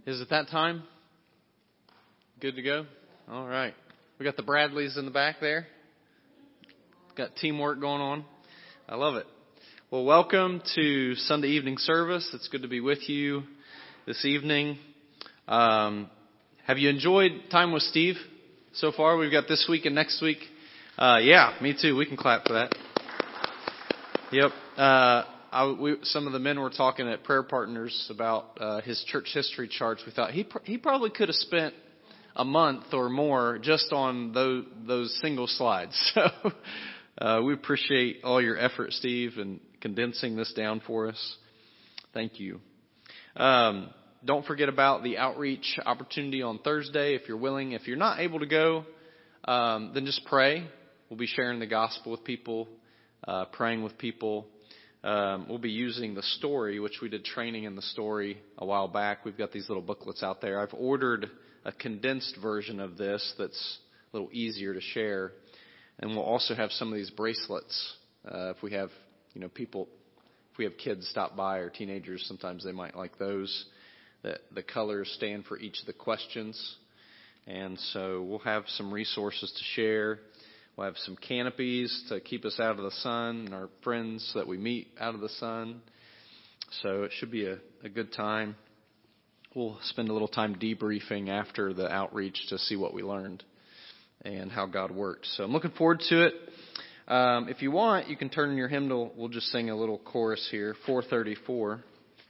Is it that time? Good to go? All right. We got the Bradleys in the back there. Got teamwork going on. I love it. Well, welcome to Sunday evening service. It's good to be with you this evening. Have you enjoyed time with Steve so far? We've got this week and next week. Yeah, me too. We can clap for that. Yep. Some of the men were talking at Prayer Partners about his church history charts. We thought he probably could have spent a month or more just on those single slides. So we appreciate all your effort, Steve, in condensing this down for us. Thank you. Don't forget about the outreach opportunity on Thursday if you're willing. If you're not able to go, then just pray. We'll be sharing the gospel with people, praying with people. We'll be using the story, which we did training in the story a while back. We've got these little booklets out there. I've ordered a condensed version of this that's a little easier to share. And we'll also have some of these bracelets. If we have, people, if we have kids stop by or teenagers, sometimes they might like those. The colors stand for each of the questions. And so we'll have some resources to share. We'll have some canopies to keep us out of the sun and our friends that we meet out of the sun. So it should be a good time. We'll spend a little time debriefing after the outreach to see what we learned and how God worked. So I'm looking forward to it. If you want, you can turn in your hymnal. We'll just sing a little chorus here, 434.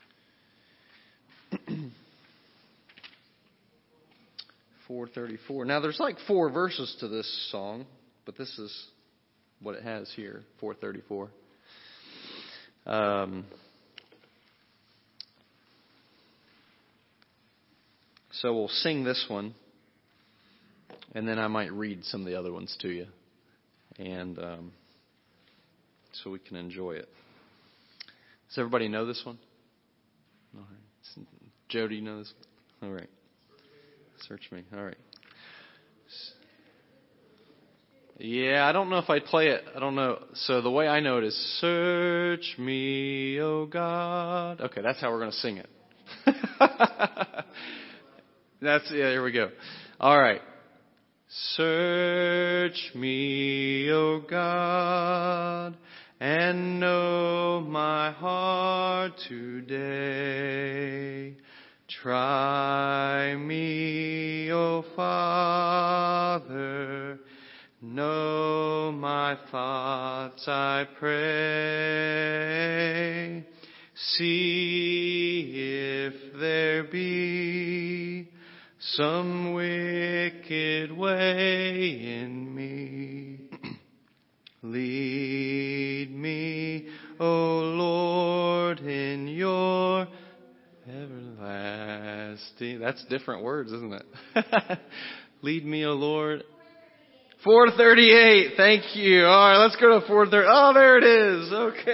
434. Now there's like 4 verses to this song, but this is what it has here, 434. So we'll sing this one, and then I might read some of the other ones to you, and so we can enjoy it. Does everybody know this one? All right. Joe, do you know this one? All right. Search me. All right. Yeah, I don't know if I'd play it. I don't know. So the way I know it is, search me, O God. Okay, that's how we're going to sing it. Here we go. All right. Search me, O God, and know my heart today. Try me, O Father, know my thoughts, I pray. See if there be some wicked way in me. Lead me, O Lord, in your everlasting. That's different words, isn't it? Lead me, O Lord. 438. Thank you. All right, let's go to 430. Oh, there it is.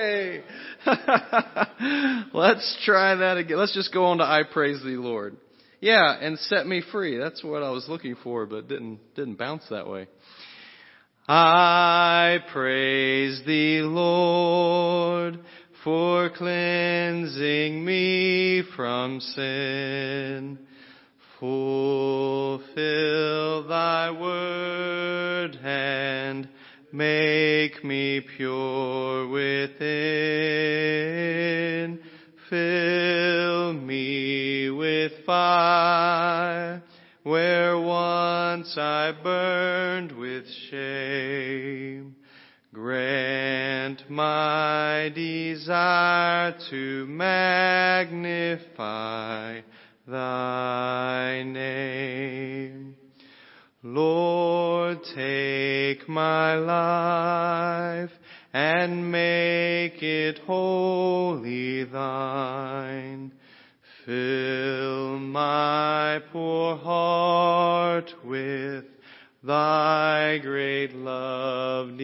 Okay. Let's try that again. Let's just go on to I praise thee, Lord. Yeah, and set me free. That's what I was looking for, but didn't bounce that way. I praise thee, Lord, for cleansing me from sin. Fulfill thy word and make me pure within. Fill me with fire where once I burned with shame. Grant my desire to magnify thy name. Lord, take my life and make it wholly thine. Fill my poor heart with thy great love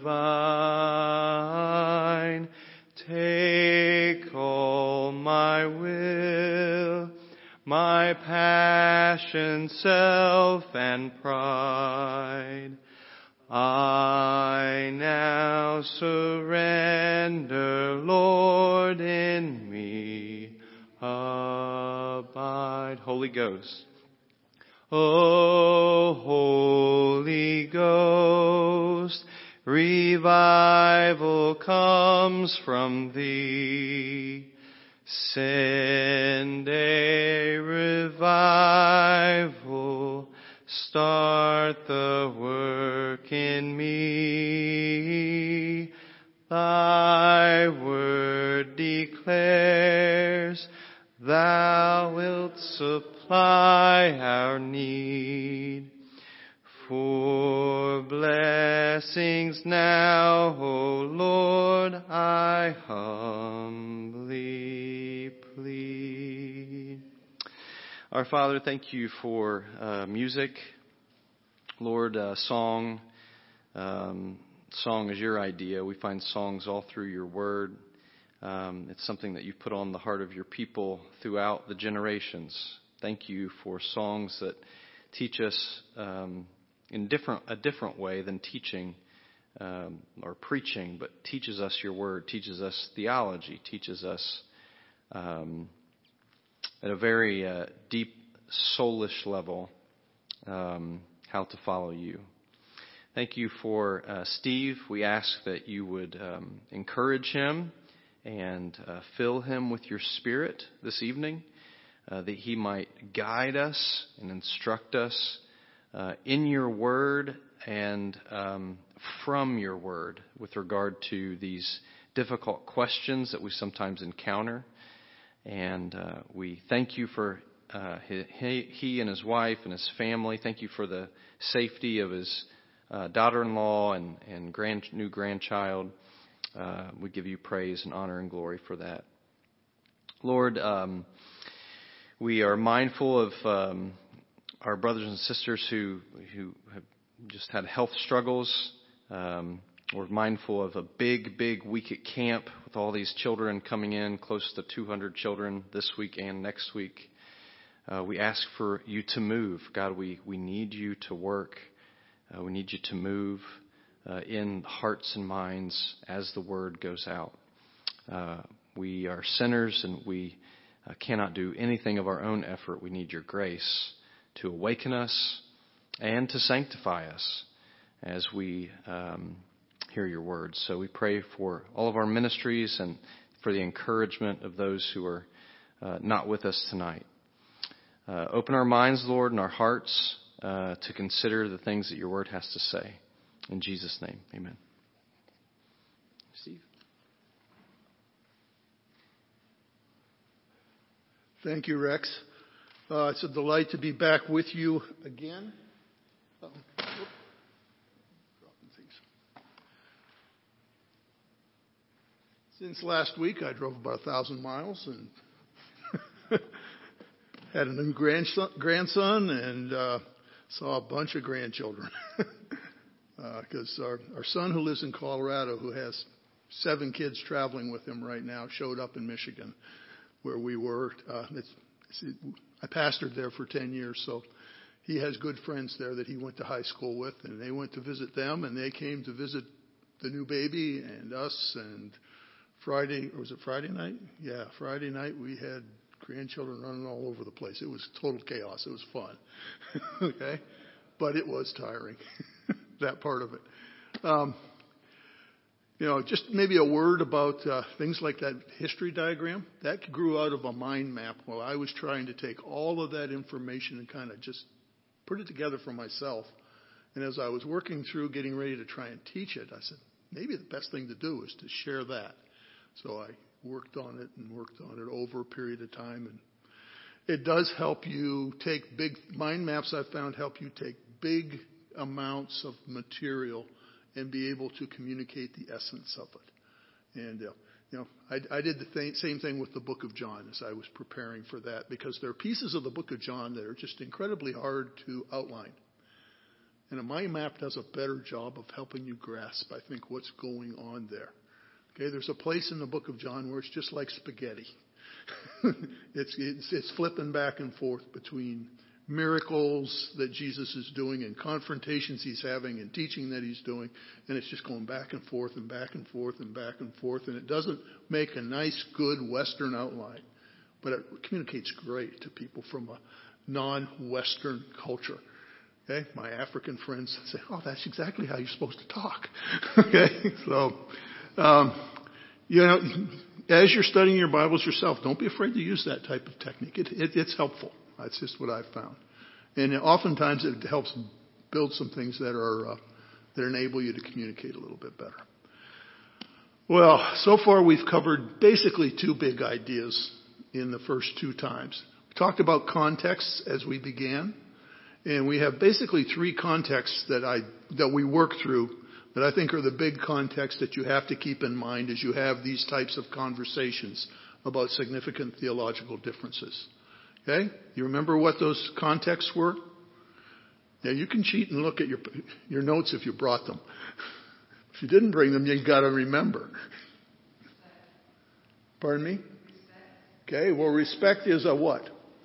divine. Take all my will, my passion, self, and pride. I now surrender, Lord, in me abide. side. Holy Ghost. O Holy Ghost, revival comes from thee. Send a revival, start the work in me. Thy word declares, thou wilt supply our need. For blessings now, O Lord, I humbly plead. Our Father, thank you for music. Lord, song is your idea. We find songs all through your word. It's something that you've put on the heart of your people throughout the generations. Thank you for songs that teach us in a different way than teaching or preaching, but teaches us your word, teaches us theology, teaches us at a very deep, soulish level how to follow you. Thank you for Steve. We ask that you would encourage him and fill him with your Spirit this evening, that he might guide us and instruct us in your word and from your word with regard to these difficult questions that we sometimes encounter. And we thank you for he and his wife and his family. Thank you for the safety of his daughter-in-law and new grandchild. We give you praise and honor and glory for that. Lord, we are mindful of our brothers and sisters who have just had health struggles. We're mindful of a big week at camp with all these children coming in, close to 200 children this week and next week. We ask for you to move. God, we need you to work. We need you to move in hearts and minds as the word goes out. We are sinners and we cannot do anything of our own effort. We need your grace to awaken us and to sanctify us as we hear your words. So we pray for all of our ministries and for the encouragement of those who are not with us tonight. Open our minds, Lord, and our hearts to consider the things that your word has to say. In Jesus' name, amen. Steve? Thank you, Rex. It's a delight to be back with you again. Since last week, I drove about 1,000 miles and had a new grandson and saw a bunch of grandchildren. Because our son who lives in Colorado, who has 7 kids traveling with him right now, showed up in Michigan where we were. I pastored there for 10 years, so he has good friends there that he went to high school with, and they went to visit them, and they came to visit the new baby and us. And Friday, or was it Friday night? Yeah, Friday night we had grandchildren running all over the place. It was total chaos. It was fun. Okay? But it was tiring, that part of it. Just maybe a word about things like that history diagram. That grew out of a mind map while I was trying to take all of that information and kind of just put it together for myself. And as I was working through getting ready to try and teach it, I said, maybe the best thing to do is to share that. So I worked on it over a period of time. And it does help you take big mind maps. I've found help you take big amounts of material and be able to communicate the essence of it. And, I did the same thing with the book of John as I was preparing for that, because there are pieces of the book of John that are just incredibly hard to outline. And a mind map does a better job of helping you grasp, I think, what's going on there. Okay, there's a place in the book of John where it's just like spaghetti. It's flipping back and forth between miracles that Jesus is doing and confrontations he's having and teaching that he's doing. And it's just going back and forth and back and forth and back and forth. And it doesn't make a nice, good Western outline. but it communicates great to people from a non-Western culture. Okay, my African friends say, "Oh, that's exactly how you're supposed to talk." Okay, so as you're studying your Bibles yourself, don't be afraid to use that type of technique. It's helpful. That's just what I've found, and oftentimes it helps build some things that enable you to communicate a little bit better. Well, so far we've covered basically two big ideas in the first two times. We talked about context as we began, and we have basically three contexts that we work through that I think are the big contexts that you have to keep in mind as you have these types of conversations about significant theological differences. Okay? You remember what those contexts were? Now you can cheat and look at your notes if you brought them. If you didn't bring them, you've got to remember. Pardon me? Okay, well, respect is a what?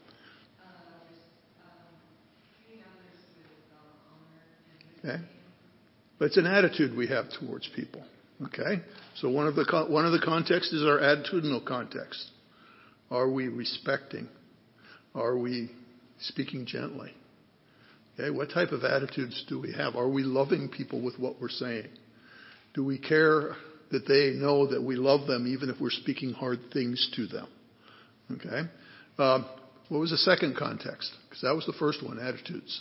Okay. But it's an attitude we have towards people. Okay? So one of the contexts is our attitudinal context. Are we respecting? Are we speaking gently? Okay, what type of attitudes do we have? Are we loving people with what we're saying? Do we care that they know that we love them even if we're speaking hard things to them? Okay. What was the second context? Because that was the first one, attitudes.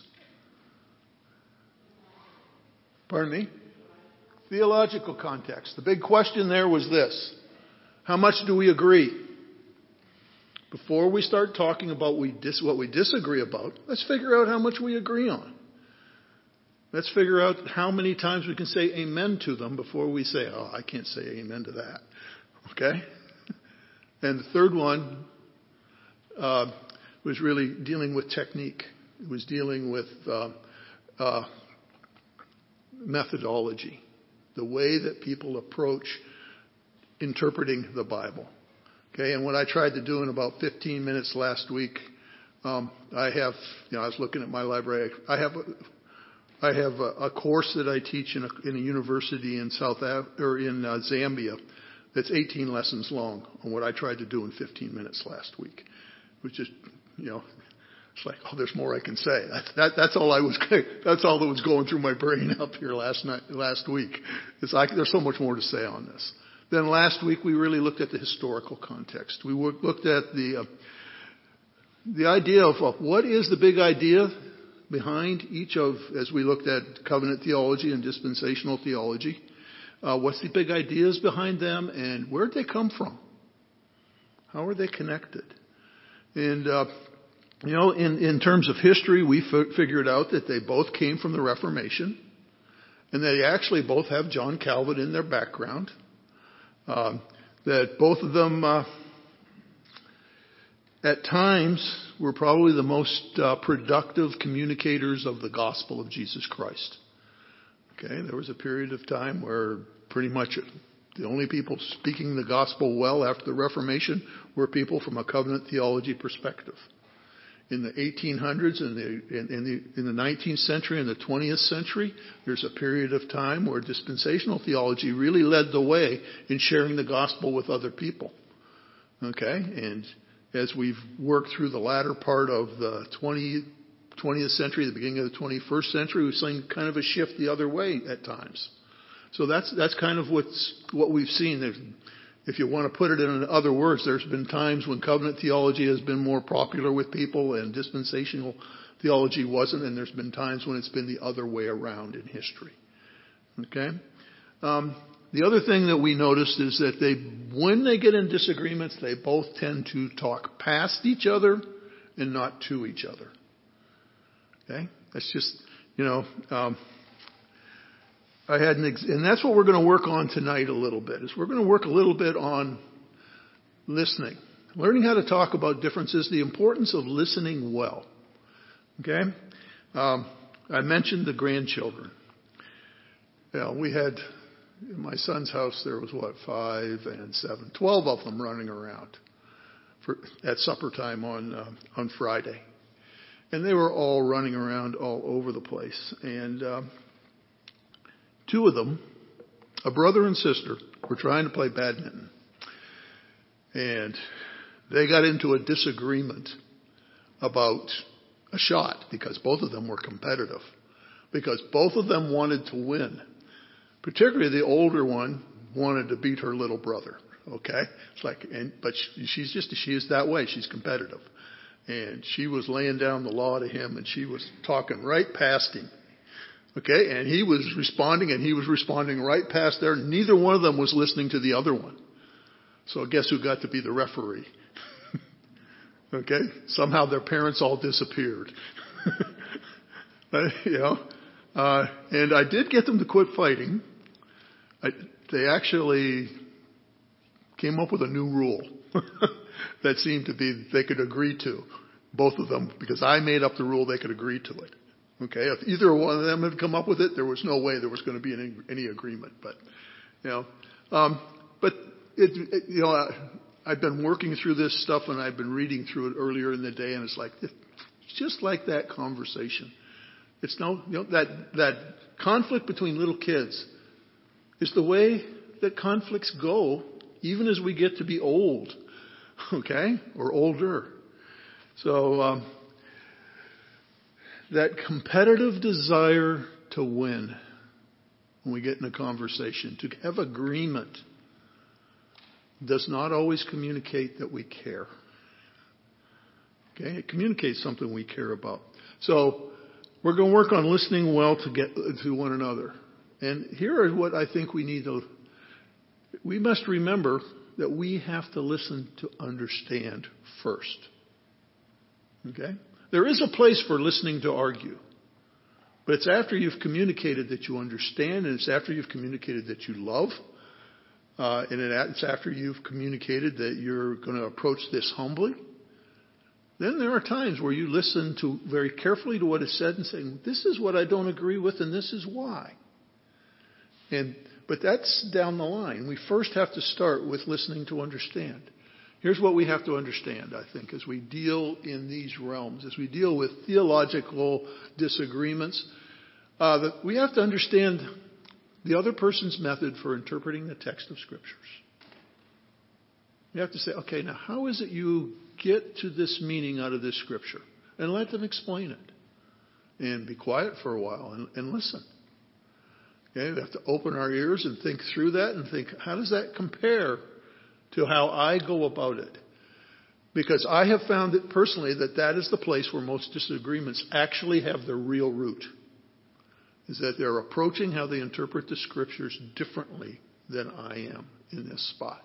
Pardon me? Theological context. The big question there was this. How much do we agree? Before we start talking about what we disagree about, let's figure out how much we agree on. Let's figure out how many times we can say amen to them before we say, "Oh, I can't say amen to that." Okay? And the third one was really dealing with technique. It was dealing with methodology, the way that people approach interpreting the Bible. Okay, and what I tried to do in about 15 minutes last week, I was looking at my library. I have a course that I teach in a university in Zambia that's 18 lessons long on what I tried to do in 15 minutes last week, which is, it's like, oh, there's more I can say. That's all that was going through my brain up here last week. There's so much more to say on this. Then last week we really looked at the historical context. We looked at the idea of what is the big idea behind as we looked at covenant theology and dispensational theology. What's the big ideas behind them, and where did they come from? How are they connected? And in terms of history, we figured out that they both came from the Reformation, and they actually both have John Calvin in their background. That both of them, at times, were probably the most productive communicators of the gospel of Jesus Christ. Okay, there was a period of time where pretty much the only people speaking the gospel well after the Reformation were people from a covenant theology perspective. In the 1800s and in the 19th century and the 20th century, there's a period of time where dispensational theology really led the way in sharing the gospel with other people. Okay? And as we've worked through the latter part of the 20th century, the beginning of the 21st century, we've seen kind of a shift the other way at times. So that's kind of what we've seen. If you want to put it in other words, there's been times when covenant theology has been more popular with people and dispensational theology wasn't, and there's been times when it's been the other way around in history. Okay? The other thing that we noticed is that when they get in disagreements, they both tend to talk past each other and not to each other. Okay? That's just, and that's what we're going to work on tonight a little bit, is we're going to work a little bit on listening. Learning how to talk about differences, the importance of listening well. Okay? I mentioned the grandchildren. We had, in my son's house, there was 5 and 7, 12 of them running around at supper time on Friday. And they were all running around all over the place. And 2 of them, a brother and sister, were trying to play badminton. And They got into a disagreement about a shot because both of them were competitive, because both of them wanted to win. Particularly the older one wanted to beat her little brother. Okay, it's like, but she is that way. She's competitive, and she was laying down the law to him, and she was talking right past him. Okay, and he was responding right past there. Neither one of them was listening to the other one. So guess who got to be the referee? Okay, somehow their parents all disappeared. And I did get them to quit fighting. They actually came up with a new rule that seemed to be they could agree to, both of them, because I made up the rule, they could agree to it. Okay, if either one of them had come up with it, there was no way there was going to be any agreement. But I've been working through this stuff, and I've been reading through it earlier in the day, and it's just like that conversation. It's that conflict between little kids is the way that conflicts go, even as we get to be old, okay, or older. So that competitive desire to win when we get in a conversation, to have agreement, does not always communicate that we care. Okay, it communicates something we care about. So we're going to work on listening well to one another. And here is what I think we need to. We must remember that we have to listen to understand first. Okay? There is a place for listening to argue. But it's after you've communicated that you understand, and it's after you've communicated that you love, and it's after you've communicated that you're going to approach this humbly. Then there are times where you listen to very carefully to what is said and say, this is what I don't agree with, and this is why. But that's down the line. We first have to start with listening to understand. Here's what we have to understand, I think, as we deal in these realms, as we deal with theological disagreements, that we have to understand the other person's method for interpreting the text of Scriptures. You have to say, okay, now how is it you get to this meaning out of this Scripture? And let them explain it. And be quiet for a while and listen. Okay, we have to open our ears and think through that and think, how does that compare to how I go about it? Because I have found it personally that is the place where most disagreements actually have their real root. Is that they're approaching how they interpret the Scriptures differently than I am in this spot.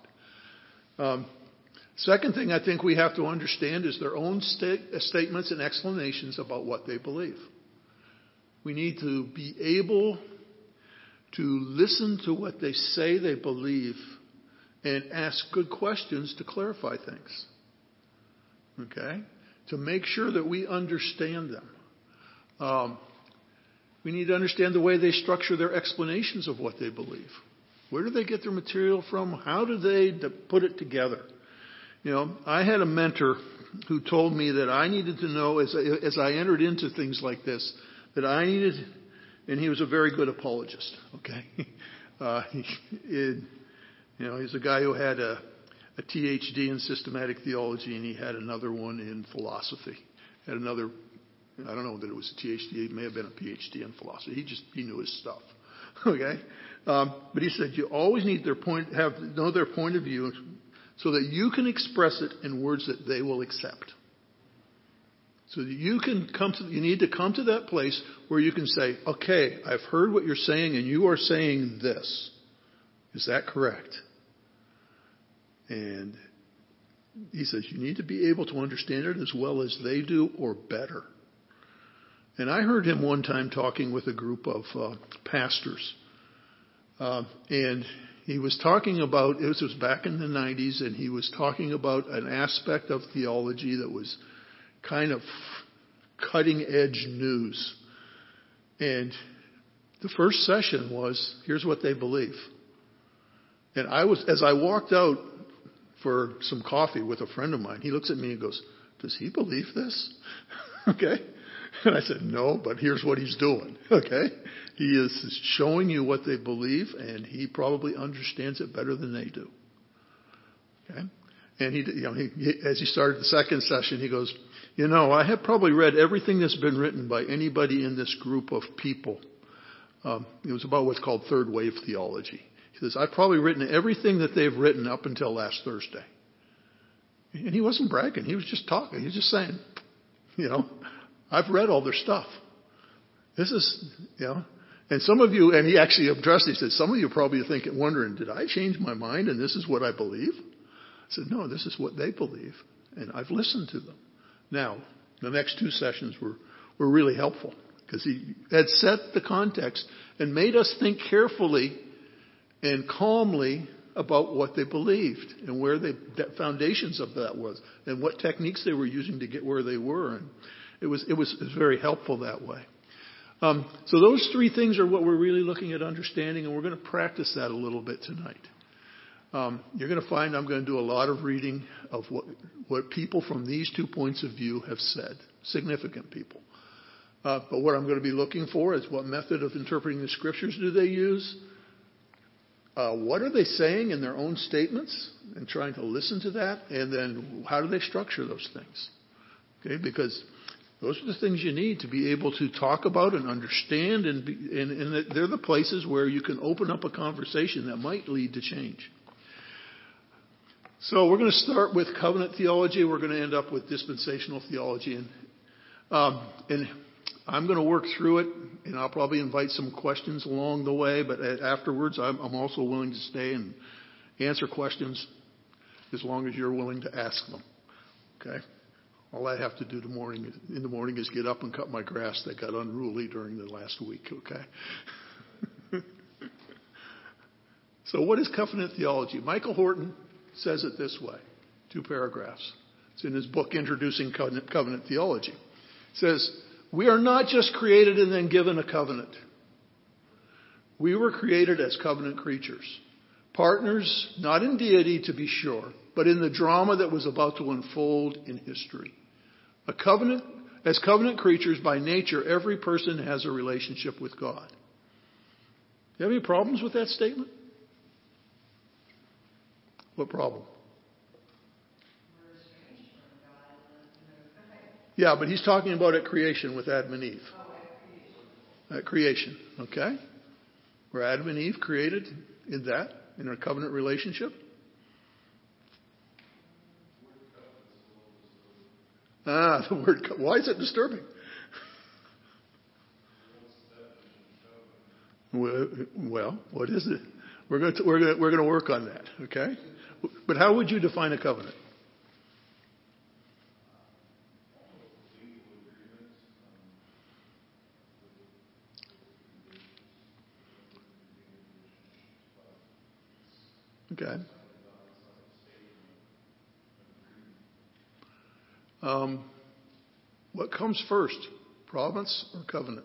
Second thing I think we have to understand is their own statements and explanations about what they believe. We need to be able to listen to what they say they believe and ask good questions to clarify things. Okay? To make sure that we understand them. We need to understand the way they structure their explanations of what they believe. Where do they get their material from? How do they put it together? I had a mentor who told me that I needed to know, as I entered into things like this, that I needed, and he was a very good apologist, okay? He's a guy who had a THD in systematic theology, and he had another one in philosophy. Had another, I don't know that it was a THD, it may have been a PhD in philosophy. He knew his stuff, okay? But he said you always need know their point of view so that you can express it in words that they will accept. So that you need to come to that place where you can say, okay, I've heard what you're saying and you are saying this. Is that correct? And he says you need to be able to understand it as well as they do or better. And I heard him one time talking with a group of pastors. And he was talking about, it was back in the 90s, and he was talking about an aspect of theology that was kind of cutting edge news. And the first session was, here's what they believe. And as I walked out for some coffee with a friend of mine, he looks at me and goes, does he believe this? Okay. And I said, no, but here's what he's doing. Okay. He is showing you what they believe, and he probably understands it better than they do. Okay. And as he started the second session, he goes, I have probably read everything that's been written by anybody in this group of people. It was about what's called third wave theology. He says, I've probably written everything that they've written up until last Thursday. And he wasn't bragging. He was just talking. He was just saying, I've read all their stuff. This is, and some of you, and he actually addressed it, he said, some of you are probably wondering, did I change my mind and this is what I believe? I said, no, this is what they believe. And I've listened to them. Now, the next two sessions were really helpful because he had set the context and made us think carefully and calmly about what they believed and where the foundations of that was and what techniques they were using to get where they were. And it was very helpful that way. So those three things are what we're really looking at understanding, and we're going to practice that a little bit tonight. You're going to find I'm going to do a lot of reading of what people from these 2 points of view have said, significant people. But what I'm going to be looking for is what method of interpreting the scriptures do they use? What are they saying in their own statements? And trying to listen to that. And then how do they structure those things? Okay, because those are the things you need to be able to talk about and understand. And they're the places where you can open up a conversation that might lead to change. So we're going to start with covenant theology. We're going to end up with dispensational theology. And I'm going to work through it, and I'll probably invite some questions along the way. But afterwards, I'm also willing to stay and answer questions as long as you're willing to ask them. Okay? All I have to do in the morning is get up and cut my grass that got unruly during the last week. Okay? So what is covenant theology? Michael Horton says it this way, 2 paragraphs. It's in his book, Introducing Covenant Theology. It says, we are not just created and then given a covenant. We were created as covenant creatures. Partners, not in deity to be sure, but in the drama that was about to unfold in history. As covenant creatures by nature, every person has a relationship with God. Do you have any problems with that statement? What problem? Yeah, but he's talking about at creation with Adam and Eve. At creation, okay? Were Adam and Eve created in a covenant relationship? The word, why is it disturbing? Well, what is it? We're going to work on that, okay? But how would you define a covenant? Okay. What comes first, promise or covenant?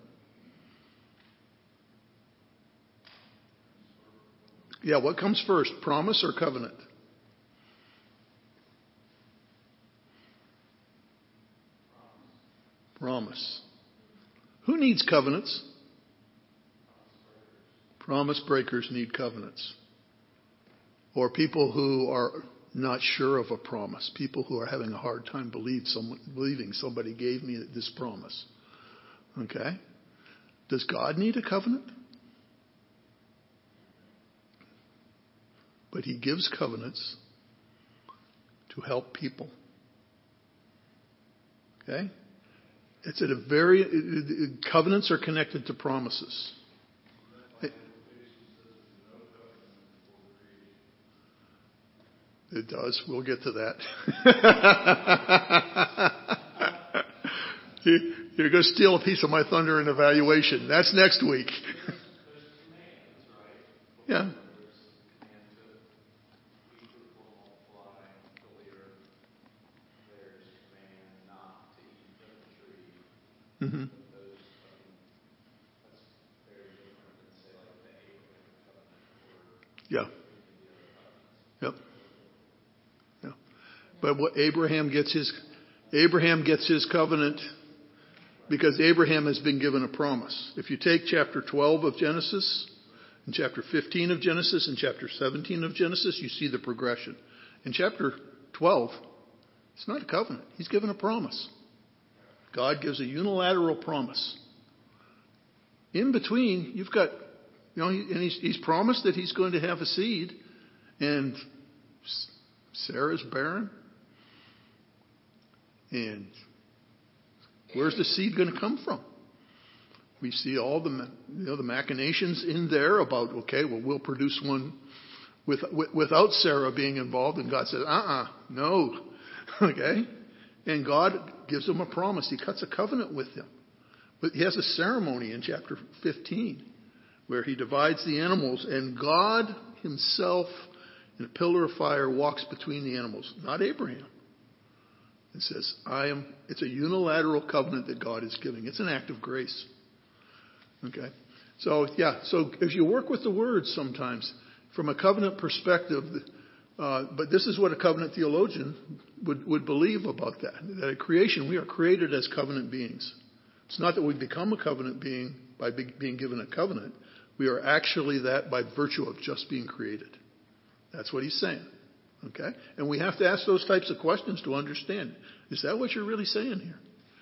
Yeah, what comes first, promise or covenant? Promise. Who needs covenants? Promise breakers need covenants. Or people who are not sure of a promise. People who are having a hard time believing somebody gave me this promise. Okay? Does God need a covenant? But he gives covenants to help people. Okay? It's at covenants are connected to promises. It does. We'll get to that. You're going to steal a piece of my thunder in evaluation. That's next week. Yeah. Mm-hmm. Yeah. Yep. Yeah. But what Abraham gets his covenant because Abraham has been given a promise. If you take chapter 12 of Genesis and chapter 15 of Genesis and chapter 17 of Genesis, you see the progression. In chapter 12, it's not a covenant. He's given a promise. God gives a unilateral promise. In between, you've got, and he's promised that he's going to have a seed, and Sarah's barren. And where's the seed going to come from? We see all the machinations in there about, we'll produce one without Sarah being involved. And God says, no. Okay? And God gives him a promise. He cuts a covenant with him. But he has a ceremony in chapter 15 where he divides the animals, and God himself in a pillar of fire walks between the animals, not Abraham. It says, it's a unilateral covenant that God is giving. It's an act of grace. Okay? So as you work with the words sometimes, from a covenant perspective, but this is what a covenant theologian would believe about that. That at creation, we are created as covenant beings. It's not that we become a covenant being by being given a covenant. We are actually that by virtue of just being created. That's what he's saying. Okay? And we have to ask those types of questions to understand. Is that what you're really saying here?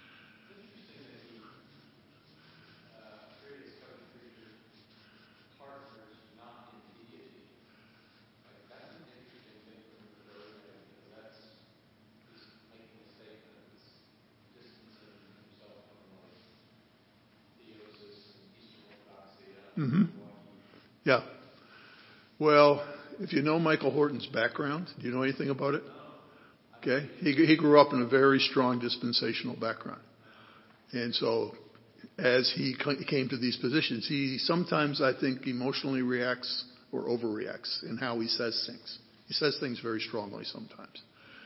Mm-hmm. Yeah. Well, if you know Michael Horton's background, do you know anything about it? Okay. He grew up in a very strong dispensational background. And so as he came to these positions, he sometimes, I think, emotionally reacts or overreacts in how he says things. He says things very strongly sometimes.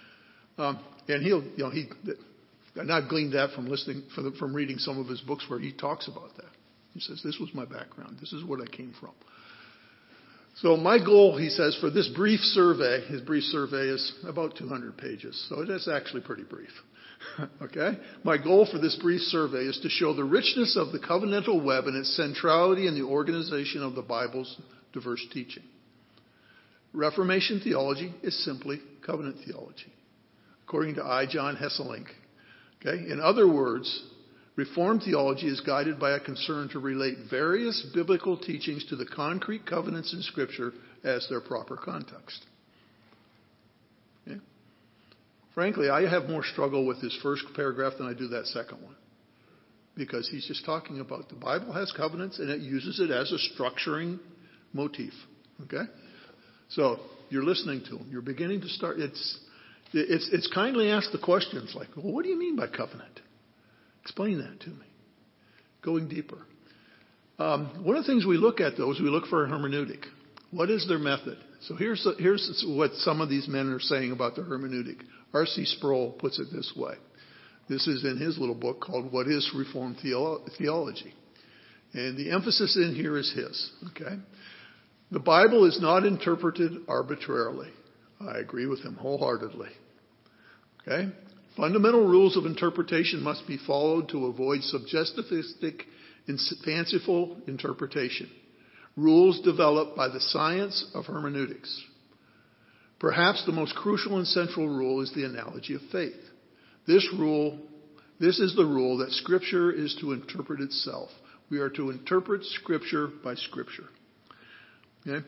And I've gleaned that from reading some of his books where he talks about that. He says, this was my background. This is what I came from. So my goal, he says, for this brief survey, his brief survey is about 200 pages. So that's actually pretty brief. Okay? My goal for this brief survey is to show the richness of the covenantal web and its centrality in the organization of the Bible's diverse teaching. Reformation theology is simply covenant theology, according to I. John Hesselink. Okay? In other words, Reformed theology is guided by a concern to relate various biblical teachings to the concrete covenants in Scripture as their proper context. Okay? Frankly, I have more struggle with this first paragraph than I do that second one. Because he's just talking about the Bible has covenants and it uses it as a structuring motif. Okay? So you're listening to him. You're beginning to start. It's kindly asked the questions like, well, what do you mean by covenant? Explain that to me. Going deeper. One of the things we look at, though, is we look for a hermeneutic. What is their method? So here's what some of these men are saying about the hermeneutic. R.C. Sproul puts it this way. This is in his little book called What is Reformed Theology? And the emphasis in here is his. Okay? The Bible is not interpreted arbitrarily. I agree with him wholeheartedly. Okay? Fundamental rules of interpretation must be followed to avoid subjectivistic and fanciful interpretation. Rules developed by the science of hermeneutics. Perhaps the most crucial and central rule is the analogy of faith. This is the rule that Scripture is to interpret itself. We are to interpret Scripture by Scripture. Okay?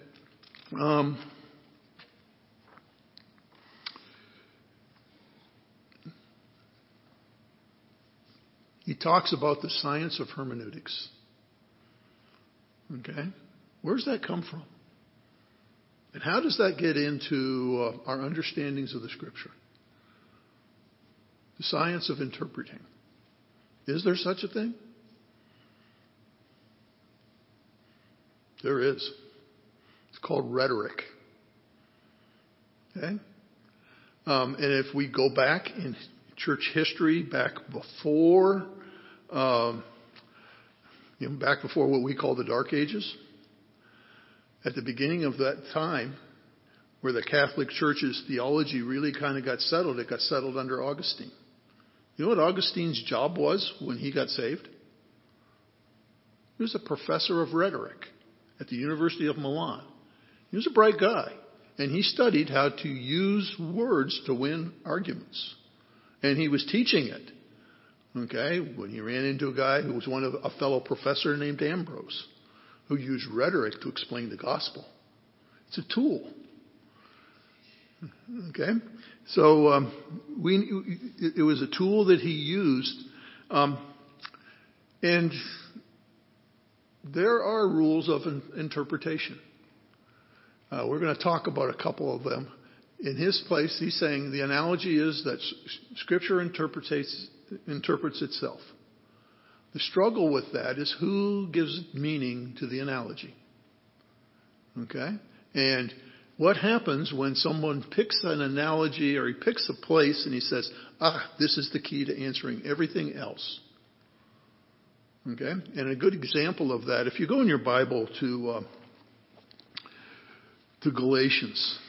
He talks about the science of hermeneutics. Okay? Where does that come from? And how does that get into our understandings of the Scripture? The science of interpreting. Is there such a thing? There is. It's called rhetoric. Okay? And if we go back in church history, back before what we call the Dark Ages, at the beginning of that time, where the Catholic Church's theology really kind of got settled, it got settled under Augustine. You know what Augustine's job was when he got saved? He was a professor of rhetoric at the University of Milan. He was a bright guy. and he studied how to use words to win arguments. And he was teaching it. Okay, when he ran into a guy who was a fellow professor named Ambrose, who used rhetoric to explain the gospel. It's a tool. Okay, so it was a tool that he used, and there are rules of interpretation. We're going to talk about a couple of them. In his place, he's saying the analogy is that Scripture interprets itself. The struggle with that is who gives meaning to the analogy. Okay? And what happens when someone picks an analogy or he picks a place and he says, this is the key to answering everything else. Okay? And a good example of that, if you go in your Bible to Galatians.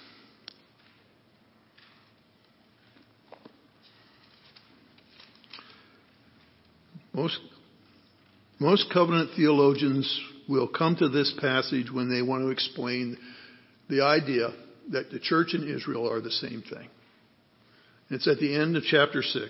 Most covenant theologians will come to this passage when they want to explain the idea that the church and Israel are the same thing. It's at the end of chapter 6.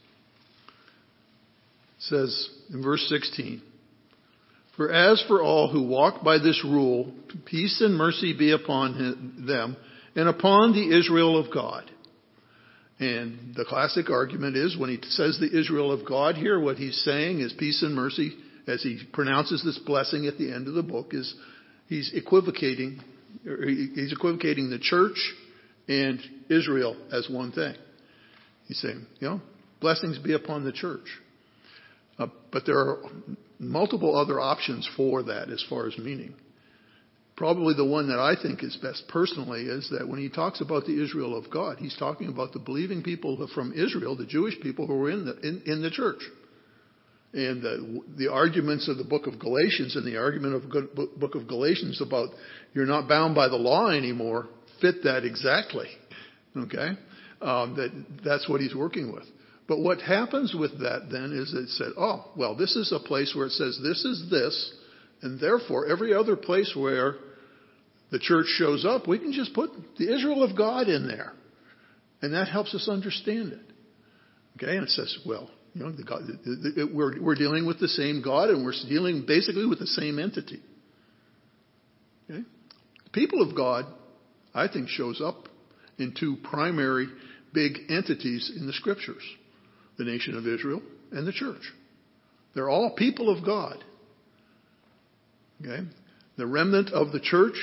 It says in verse 16, "For as for all who walk by this rule, peace and mercy be upon them and upon the Israel of God." And the classic argument is when he says the Israel of God here, what he's saying is peace and mercy, as he pronounces this blessing at the end of the book, is he's equivocating the church and Israel as one thing. He's saying, blessings be upon the church. But there are multiple other options for that as far as meaning. Probably the one that I think is best personally is that when he talks about the Israel of God, he's talking about the believing people from Israel, the Jewish people who were in the church. And the arguments of the book of Galatians and the argument of the book of Galatians about you're not bound by the law anymore fit that exactly. Okay? That's what he's working with. But what happens with that then is it said, this is a place where it says this is this, and therefore every other place where the church shows up, we can just put the Israel of God in there. And that helps us understand it. Okay? And it says, we're dealing with the same God and we're dealing basically with the same entity. Okay? The people of God, I think, shows up in two primary big entities in the Scriptures. The nation of Israel and the church. They're all people of God. Okay? The remnant of the church,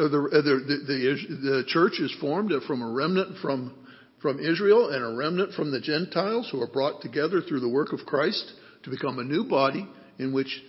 the church is formed from a remnant from Israel and a remnant from the Gentiles who are brought together through the work of Christ to become a new body in which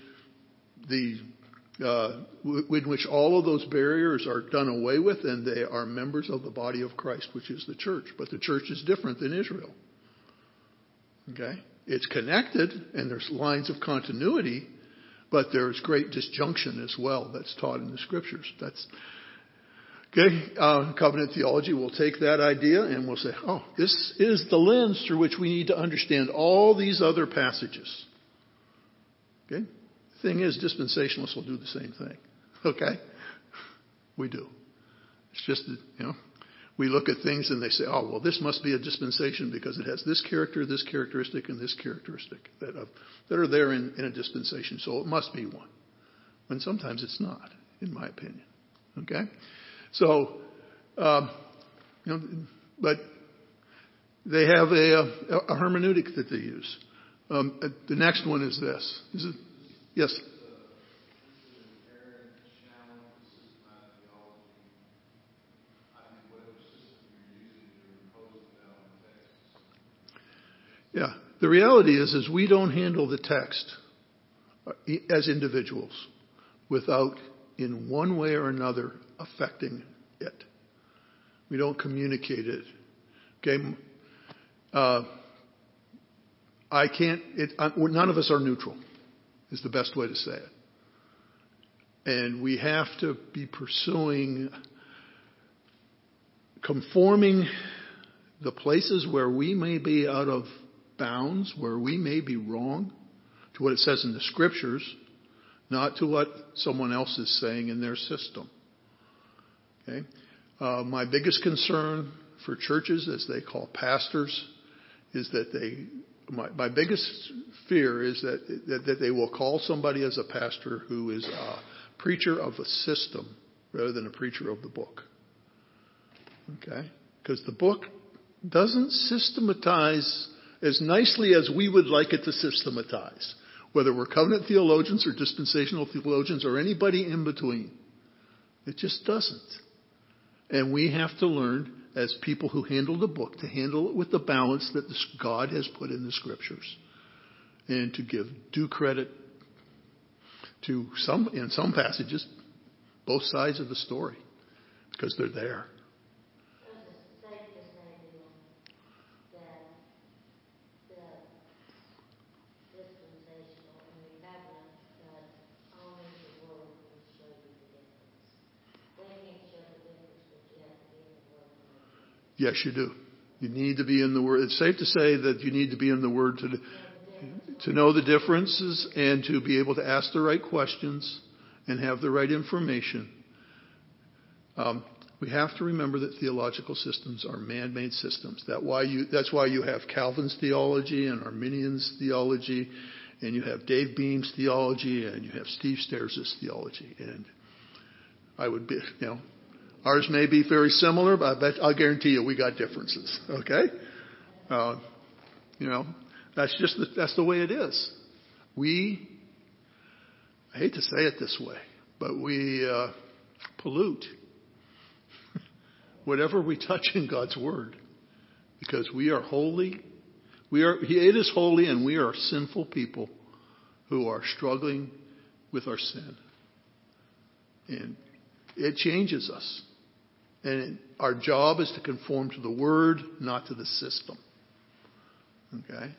all of those barriers are done away with, and they are members of the body of Christ, which is the church. But the church is different than Israel. Okay? It's connected, and there's lines of continuity, but there's great disjunction as well that's taught in the Scriptures. That's okay. Covenant theology will take that idea and we'll say, this is the lens through which we need to understand all these other passages. Okay? The thing is, dispensationalists will do the same thing. Okay? We do. It's just that, we look at things and they say, this must be a dispensation because it has this character, this characteristic, and this characteristic that are there in a dispensation. So it must be one. When sometimes it's not, in my opinion. Okay? So, but they have a hermeneutic that they use. The next one is this. Yes? Yeah. The reality is we don't handle the text as individuals without, in one way or another, affecting it. We don't communicate it. Okay? None of us are neutral, is the best way to say it. And we have to be pursuing conforming the places where we may be out of bounds, where we may be wrong, to what it says in the Scriptures, not to what someone else is saying in their system. Okay? My biggest concern for churches, as they call pastors, is that my biggest fear is that they will call somebody as a pastor who is a preacher of a system rather than a preacher of the book. Okay? Because the book doesn't systematize as nicely as we would like it to systematize, whether we're covenant theologians or dispensational theologians or anybody in between. It just doesn't. And we have to learn, as people who handle the book, to handle it with the balance that God has put in the Scriptures, and to give due credit to in some passages, both sides of the story, because they're there. Yes, you do. You need to be in the Word. It's safe to say that you need to be in the Word to know the differences and to be able to ask the right questions and have the right information. We have to remember that theological systems are man-made systems. That's why you have Calvin's theology and Arminian's theology, and you have Dave Beam's theology, and you have Steve Stairs' theology. And I would be, ours may be very similar, but I'll guarantee you we got differences. Okay? That's the way it is. I hate to say it this way, but we pollute whatever we touch in God's Word, because we are holy. It is holy, and we are sinful people who are struggling with our sin. And it changes us. And our job is to conform to the Word, not to the system. Okay?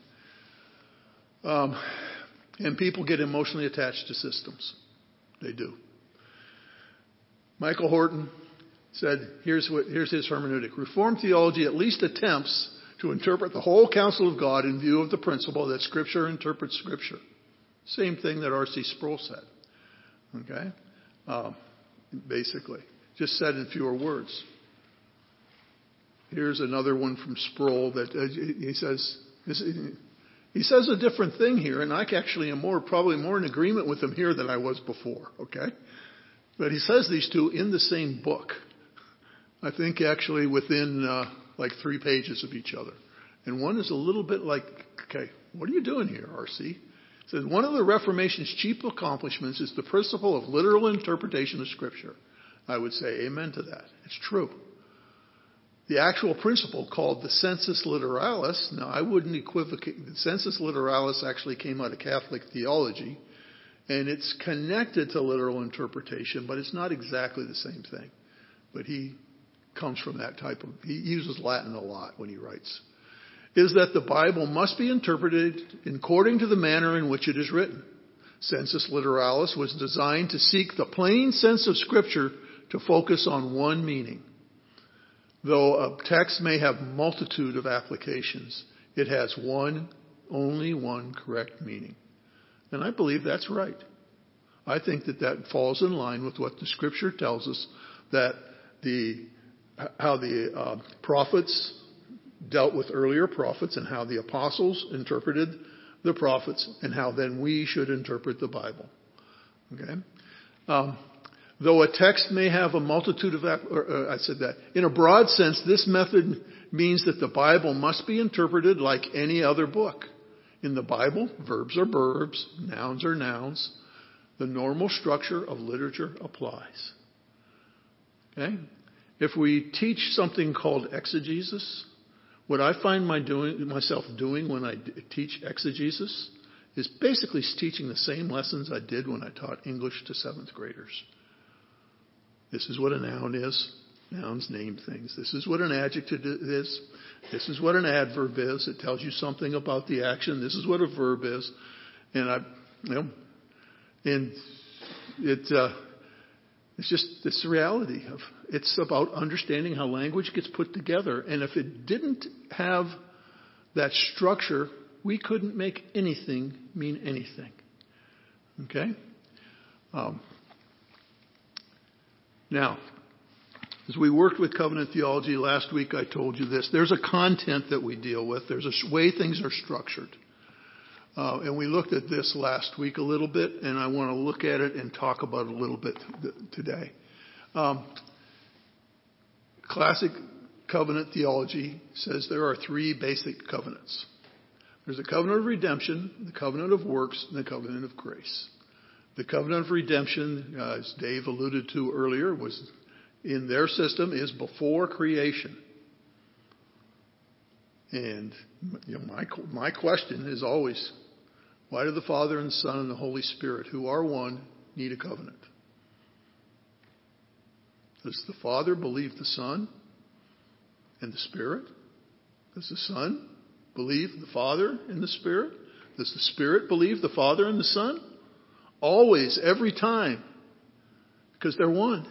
And people get emotionally attached to systems. They do. Michael Horton said, here's his hermeneutic. Reformed theology at least attempts to interpret the whole counsel of God in view of the principle that Scripture interprets Scripture. Same thing that R.C. Sproul said. Okay? Basically. Just said in fewer words. Here's another one from Sproul that he says a different thing here, and I actually am probably more in agreement with him here than I was before. Okay, but he says these two in the same book. I think actually within like 3 pages of each other, and one is a little bit like, okay, what are you doing here, R.C.? He says one of the Reformation's chief accomplishments is the principle of literal interpretation of Scripture. I would say amen to that. It's true. The actual principle called the sensus literalis, now I wouldn't equivocate. The sensus literalis actually came out of Catholic theology, and it's connected to literal interpretation, but it's not exactly the same thing. But he comes from that he uses Latin a lot when he writes. Is that the Bible must be interpreted according to the manner in which it is written. Sensus literalis was designed to seek the plain sense of Scripture to focus on one meaning. Though a text may have multitude of applications, it has only one correct meaning. And I believe that's right. I think that falls in line with what the Scripture tells us, that how the prophets dealt with earlier prophets and how the apostles interpreted the prophets and how then we should interpret the Bible. Okay? Though a text may have a multitude of, I said that. In a broad sense, this method means that the Bible must be interpreted like any other book. In the Bible, verbs are verbs, nouns are nouns. The normal structure of literature applies. Okay? If we teach something called exegesis, what I find myself doing when I teach exegesis is basically teaching the same lessons I did when I taught English to 7th graders. This is what a noun is. Nouns name things. This is what an adjective is. This is what an adverb is. It tells you something about the action. This is what a verb is. And it's just this reality of it's about understanding how language gets put together. And if it didn't have that structure, we couldn't make anything mean anything. Okay? Now, As we worked with covenant theology last week, I told you this. There's a content that we deal with. There's a way things are structured. And we looked at this last week a little bit, and I want to look at it and talk about it a little bit today. Classic covenant theology says there are three basic covenants. There's the covenant of redemption, the covenant of works, and the covenant of grace. The covenant of redemption, as Dave alluded to earlier, was in their system is before creation. And my question is always, why do the Father and the Son and the Holy Spirit, who are one, need a covenant? Does the Father believe the Son and the Spirit? Does the Son believe the Father and the Spirit? Does the Spirit believe the Father and the Son? Always, every time. Because they're one.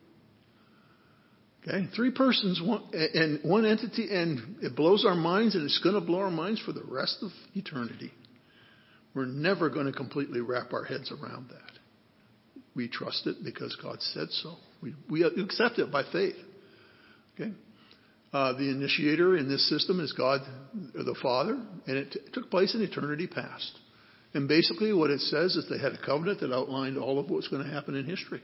Okay? Three persons, one entity, and it blows our minds, and it's going to blow our minds for the rest of eternity. We're never going to completely wrap our heads around that. We trust it because God said so. We accept it by faith. Okay? The initiator in this system is God, the Father, and it took place in eternity past. And basically what it says is they had a covenant that outlined all of what's going to happen in history.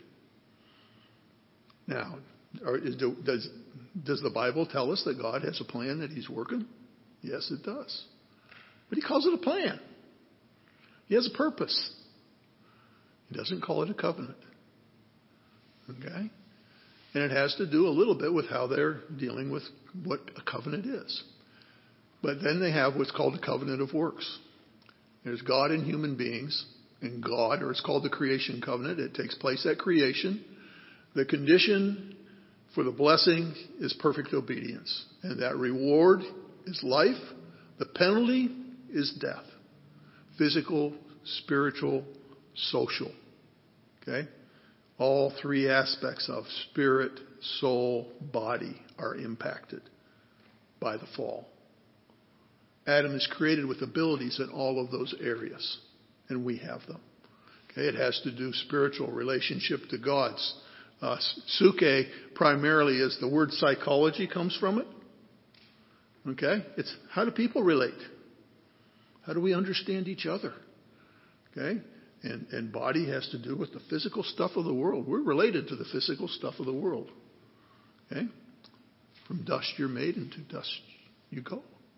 Now, does the Bible tell us that God has a plan that He's working? Yes, it does. But He calls it a plan. He has a purpose. He doesn't call it a covenant. Okay? And it has to do a little bit with how they're dealing with what a covenant is. But then they have what's called the covenant of works. There's God and human beings, and God, or it's called the creation covenant. It takes place at creation. The condition for the blessing is perfect obedience. And that reward is life. The penalty is death. Physical, spiritual, social. Okay? All three aspects of spirit, soul, body are impacted by the fall. Adam is created with abilities in all of those areas, and we have them. Okay? It has to do spiritual relationship to God's. Suke primarily is the word psychology comes from it. Okay? It's how do people relate? How do we understand each other? Okay? And body has to do with the physical stuff of the world. We're related to the physical stuff of the world. Okay? From dust you're made, and to dust you go.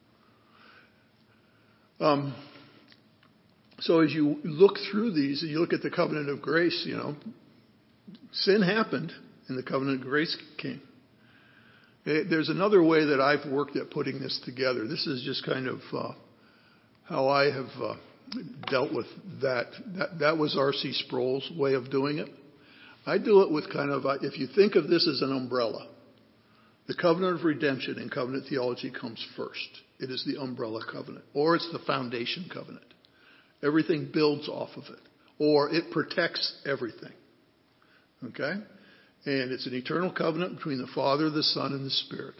So as you look through these, and you look at the covenant of grace, sin happened, and the covenant of grace came. There's another way that I've worked at putting this together. This is just kind of how I have dealt with that. That was R.C. Sproul's way of doing it. I do it with kind of, if you think of this as an umbrella, the covenant of redemption in covenant theology comes first. It is the umbrella covenant, or it's the foundation covenant. Everything builds off of it, or it protects everything. Okay? And it's an eternal covenant between the Father, the Son, and the Spirit.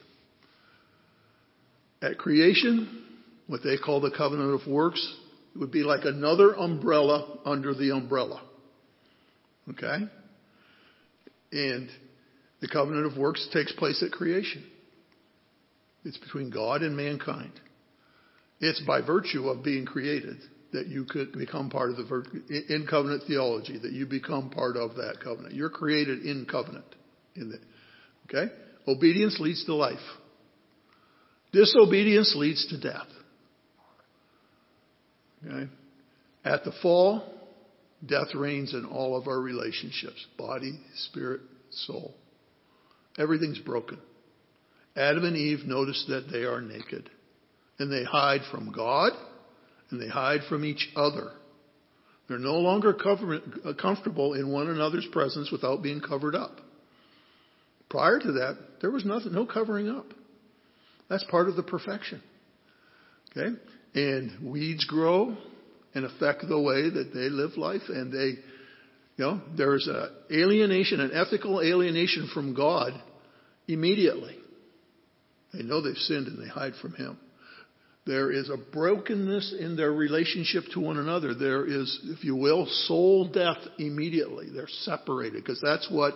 At creation, what they call the covenant of works, it would be like another umbrella under the umbrella. Okay? And the covenant of works takes place at creation. It's between God and mankind. It's by virtue of being created that you could become part of in covenant theology, that you become part of that covenant. You're created in covenant. Okay? Obedience leads to life. Disobedience leads to death. Okay? At the fall, death reigns in all of our relationships. Body, spirit, soul. Everything's broken. Adam and Eve notice that they are naked. And they hide from God, and they hide from each other. They're no longer comfortable in one another's presence without being covered up. Prior to that, there was no covering up. That's part of the perfection. Okay? And weeds grow and affect the way that they live life, and there's an alienation, an ethical alienation from God immediately. They know they've sinned and they hide from Him. There is a brokenness in their relationship to one another. There is, if you will, soul death immediately. They're separated because that's what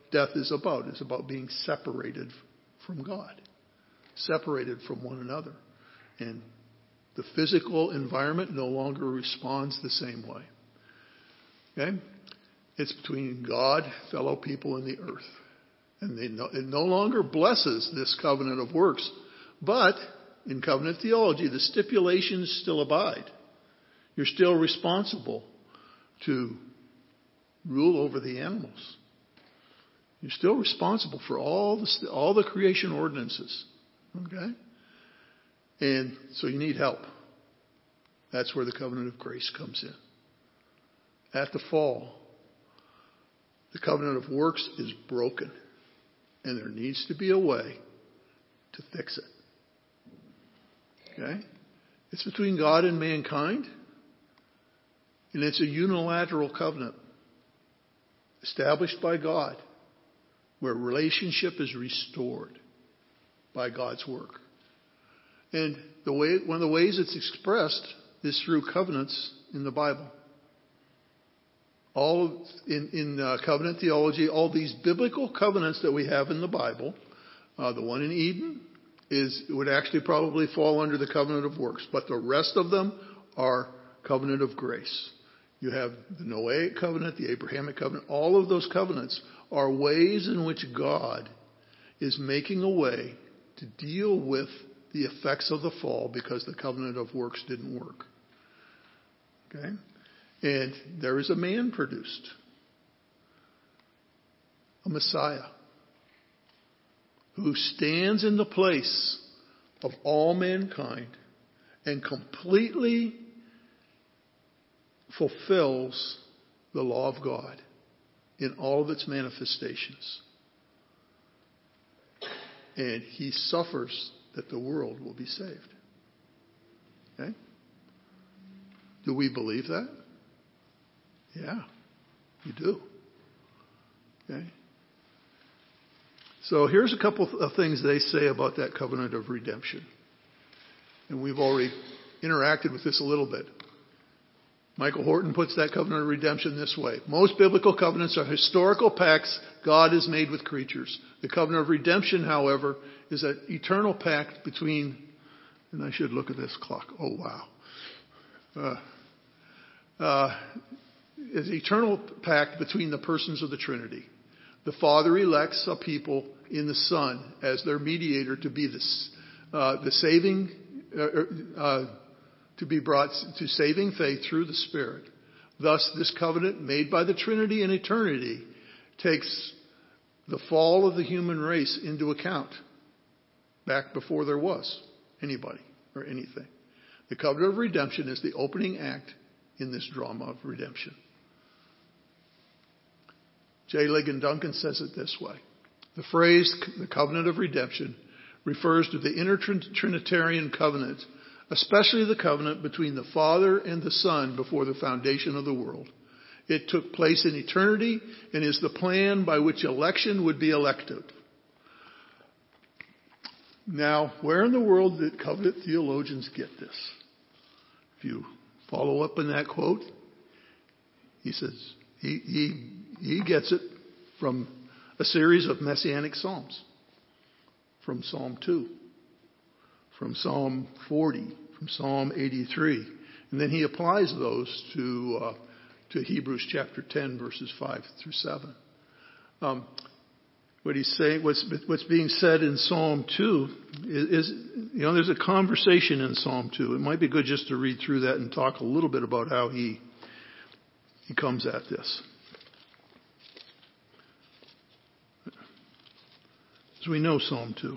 death is about. It's about being separated from God, separated from one another. And the physical environment no longer responds the same way. Okay? It's between God, fellow people, and the earth. And it no longer blesses this covenant of works. But in covenant theology, the stipulations still abide. You're still responsible to rule over the animals. You're still responsible for all the creation ordinances. Okay? And so you need help. That's where the covenant of grace comes in. At the fall, the covenant of works is broken. And there needs to be a way to fix it. Okay? It's between God and mankind. And it's a unilateral covenant established by God where relationship is restored by God's work. And one of the ways it's expressed is through covenants in the Bible. In covenant theology, all these biblical covenants that we have in the Bible, the one in Eden would actually probably fall under the covenant of works, but the rest of them are covenant of grace. You have the Noahic covenant, the Abrahamic covenant. All of those covenants are ways in which God is making a way to deal with the effects of the fall because the covenant of works didn't work. Okay? And there is a man produced, a Messiah, who stands in the place of all mankind and completely fulfills the law of God in all of its manifestations. And he suffers that the world will be saved. Okay? Do we believe that? Yeah, you do. Okay? So here's a couple of things they say about that covenant of redemption. And we've already interacted with this a little bit. Michael Horton puts that covenant of redemption this way. Most biblical covenants are historical pacts God has made with creatures. The covenant of redemption, however, is an eternal pact between, and I should look at this clock. Oh, wow. Is an eternal pact between the persons of the Trinity. The Father elects a people in the Son as their mediator to be the saving, to be brought to saving faith through the Spirit. Thus, this covenant made by the Trinity in eternity takes the fall of the human race into account back before there was anybody or anything. The covenant of redemption is the opening act in this drama of redemption. J. Ligon Duncan says it this way. The phrase, the covenant of redemption, refers to the intertrinitarian covenant, especially the covenant between the Father and the Son before the foundation of the world. It took place in eternity and is the plan by which election would be elective. Now, where in the world did covenant theologians get this? If you follow up in that quote, he says he gets it from a series of messianic psalms, from Psalm 2, from Psalm 40, from Psalm 83, and then he applies those to Hebrews chapter 10, verses 5 through 7. What he's saying, what's being said in Psalm 2 is there's a conversation in Psalm 2. It might be good just to read through that and talk a little bit about how he comes at this. As we know Psalm 2.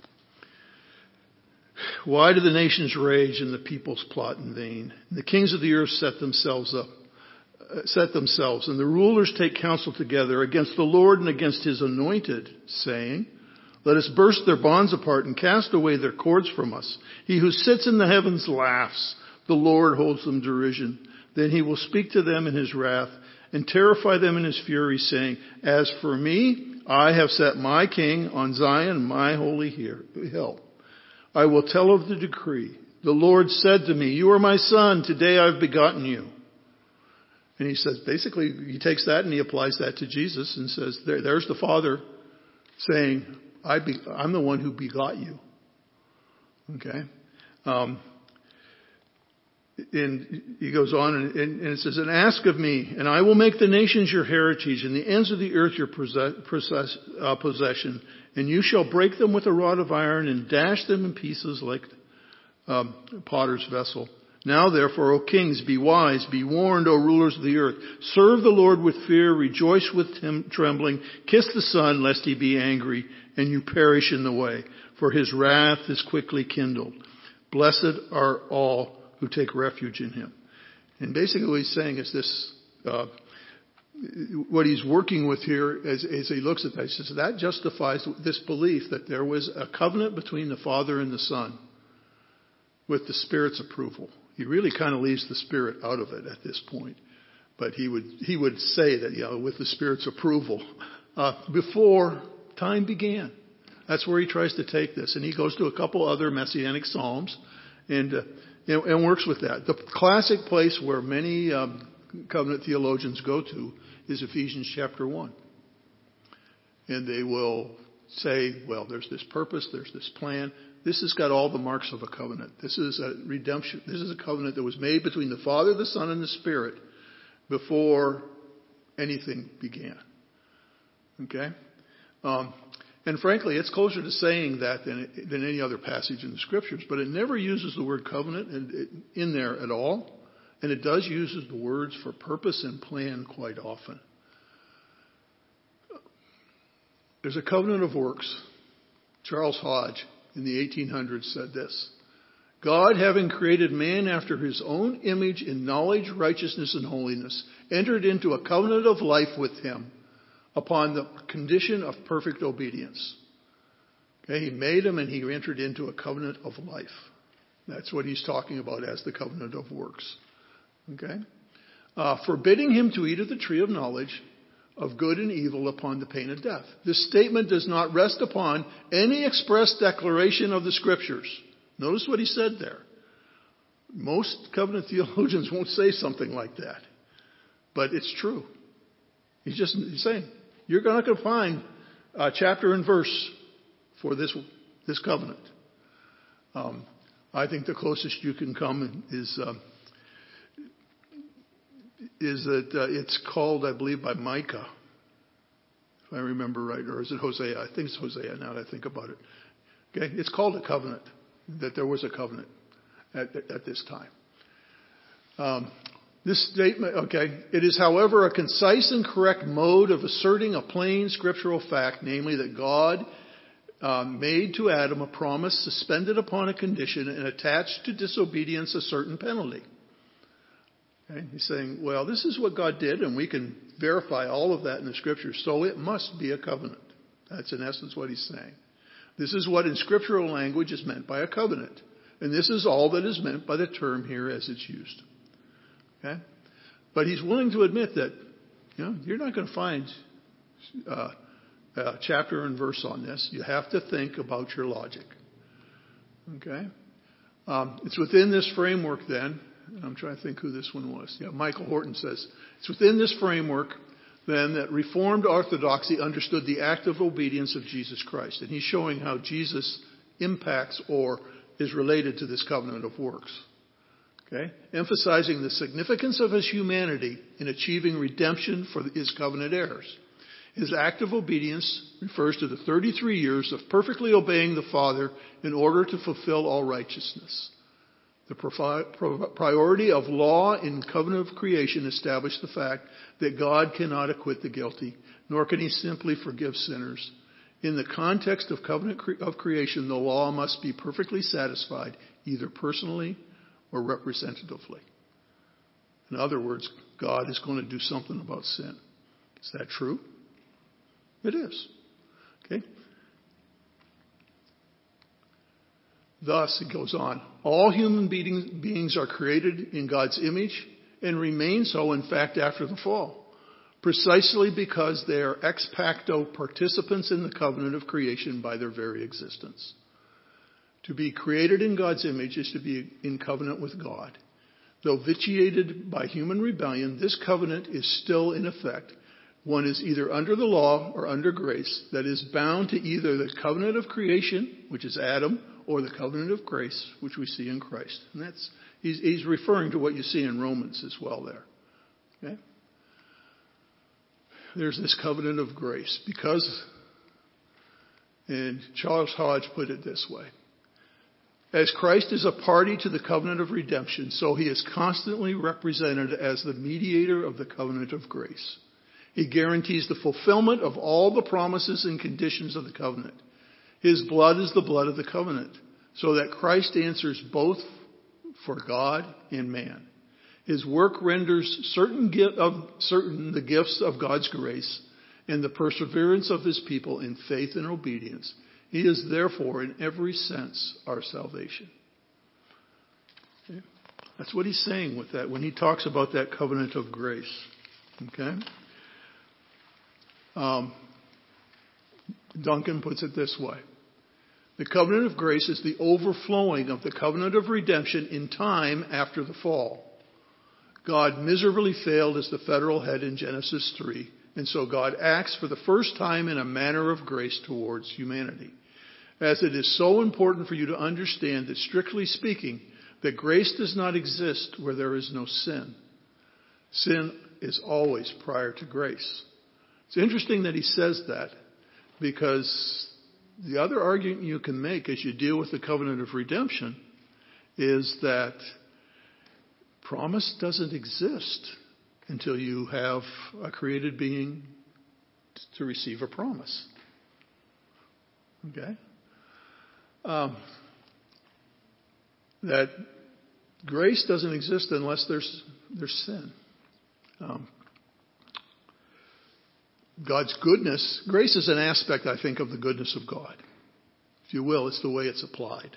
Why do the nations rage and the peoples plot in vain? And the kings of the earth set themselves, and the rulers take counsel together against the Lord and against his anointed, saying, let us burst their bonds apart and cast away their cords from us. He who sits in the heavens laughs. The Lord holds them derision. Then he will speak to them in his wrath and terrify them in his fury, saying, as for me, I have set my king on Zion, my holy hill. I will tell of the decree. The Lord said to me, you are my son. Today I have begotten you. And he says, basically, he takes that and he applies that to Jesus and says, there's the Father saying, I'm the one who begot you. Okay? And he goes on and it says, and ask of me, and I will make the nations your heritage and the ends of the earth your possession. And you shall break them with a rod of iron and dash them in pieces like potter's vessel. Now therefore, O kings, be wise, be warned, O rulers of the earth. Serve the Lord with fear, rejoice with him trembling. Kiss the Son, lest he be angry, and you perish in the way. For his wrath is quickly kindled. Blessed are all who take refuge in him. And basically what he's saying is this, what he's working with here as he looks at that, he says that justifies this belief that there was a covenant between the Father and the Son with the Spirit's approval. He really kind of leaves the Spirit out of it at this point. But he would say that, with the Spirit's approval, before time began. That's where he tries to take this. And he goes to a couple other messianic psalms and works with that. The classic place where many covenant theologians go to is Ephesians chapter 1. And they will say, well, there's this purpose, there's this plan. This has got all the marks of a covenant. This is a redemption. This is a covenant that was made between the Father, the Son, and the Spirit before anything began. Okay? And frankly, it's closer to saying that than any other passage in the Scriptures. But it never uses the word covenant in there at all. And it does use the words for purpose and plan quite often. There's a covenant of works. Charles Hodge in the 1800s said this: God, having created man after his own image in knowledge, righteousness, and holiness, entered into a covenant of life with him upon the condition of perfect obedience. Okay, he made him and he entered into a covenant of life. That's what he's talking about as the covenant of works. Okay? Forbidding him to eat of the tree of knowledge of good and evil upon the pain of death. This statement does not rest upon any express declaration of the Scriptures. Notice what he said there. Most covenant theologians won't say something like that. But it's true. He's saying, you're not going to find a chapter and verse for this covenant. I think the closest you can come is that it's called, I believe, by Micah, if I remember right, or is it Hosea? I think it's Hosea now that I think about it. Okay, it's called a covenant, that there was a covenant at this time. This statement, okay, it is, however, a concise and correct mode of asserting a plain scriptural fact, namely that God made to Adam a promise suspended upon a condition and attached to disobedience a certain penalty. Okay? He's saying, well, this is what God did, and we can verify all of that in the Scriptures, so it must be a covenant. That's in essence what he's saying. This is what in scriptural language is meant by a covenant. And this is all that is meant by the term here as it's used. Okay? But he's willing to admit that, you're not going to find a chapter and verse on this. You have to think about your logic. Okay? It's within this framework then. I'm trying to think who this one was. Yeah, Michael Horton says, it's within this framework then that Reformed Orthodoxy understood the active obedience of Jesus Christ. And he's showing how Jesus impacts or is related to this covenant of works. Okay? Emphasizing the significance of his humanity in achieving redemption for his covenant heirs. His active obedience refers to the 33 years of perfectly obeying the Father in order to fulfill all righteousness. The priority of law in covenant of creation established the fact that God cannot acquit the guilty, nor can he simply forgive sinners. In the context of covenant of creation, the law must be perfectly satisfied, either personally or representatively. In other words, God is going to do something about sin. Is that true? It is. Okay? Thus, it goes on, all human beings are created in God's image and remain so, in fact, after the fall, precisely because they are ex facto participants in the covenant of creation by their very existence. To be created in God's image is to be in covenant with God. Though vitiated by human rebellion, this covenant is still in effect. One is either under the law or under grace, that is bound to either the covenant of creation, which is Adam, or the covenant of grace, which we see in Christ. And he's referring to what you see in Romans as well there. Okay? There's this covenant of grace and Charles Hodge put it this way: as Christ is a party to the covenant of redemption, so he is constantly represented as the mediator of the covenant of grace. He guarantees the fulfillment of all the promises and conditions of the covenant. His blood is the blood of the covenant, so that Christ answers both for God and man. His work renders certain the gifts of God's grace and the perseverance of his people in faith and obedience. He is therefore, in every sense, our salvation. Okay? That's what he's saying with that when he talks about that covenant of grace. Okay? Duncan puts it this way: the covenant of grace is the overflowing of the covenant of redemption in time after the fall. God miserably failed as the federal head in Genesis 3, and so God acts for the first time in a manner of grace towards humanity. As it is so important for you to understand that, strictly speaking, that grace does not exist where there is no sin. Sin is always prior to grace. It's interesting that he says that, because the other argument you can make as you deal with the covenant of redemption is that promise doesn't exist until you have a created being to receive a promise. Okay? That grace doesn't exist unless there's sin. God's goodness, grace is an aspect, I think, of the goodness of God. If you will, it's the way it's applied.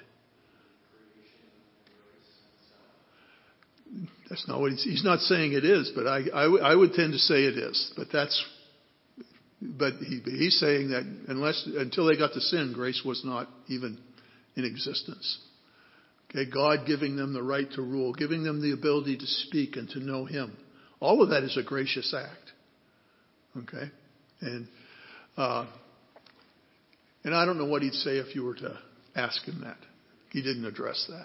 That's not what he's not saying it is, but I would tend to say it is. But he's saying that until they got to sin, grace was not even in existence. Okay, God giving them the right to rule, giving them the ability to speak and to know him. All of that is a gracious act. Okay? And I don't know what he'd say if you were to ask him that. He didn't address that.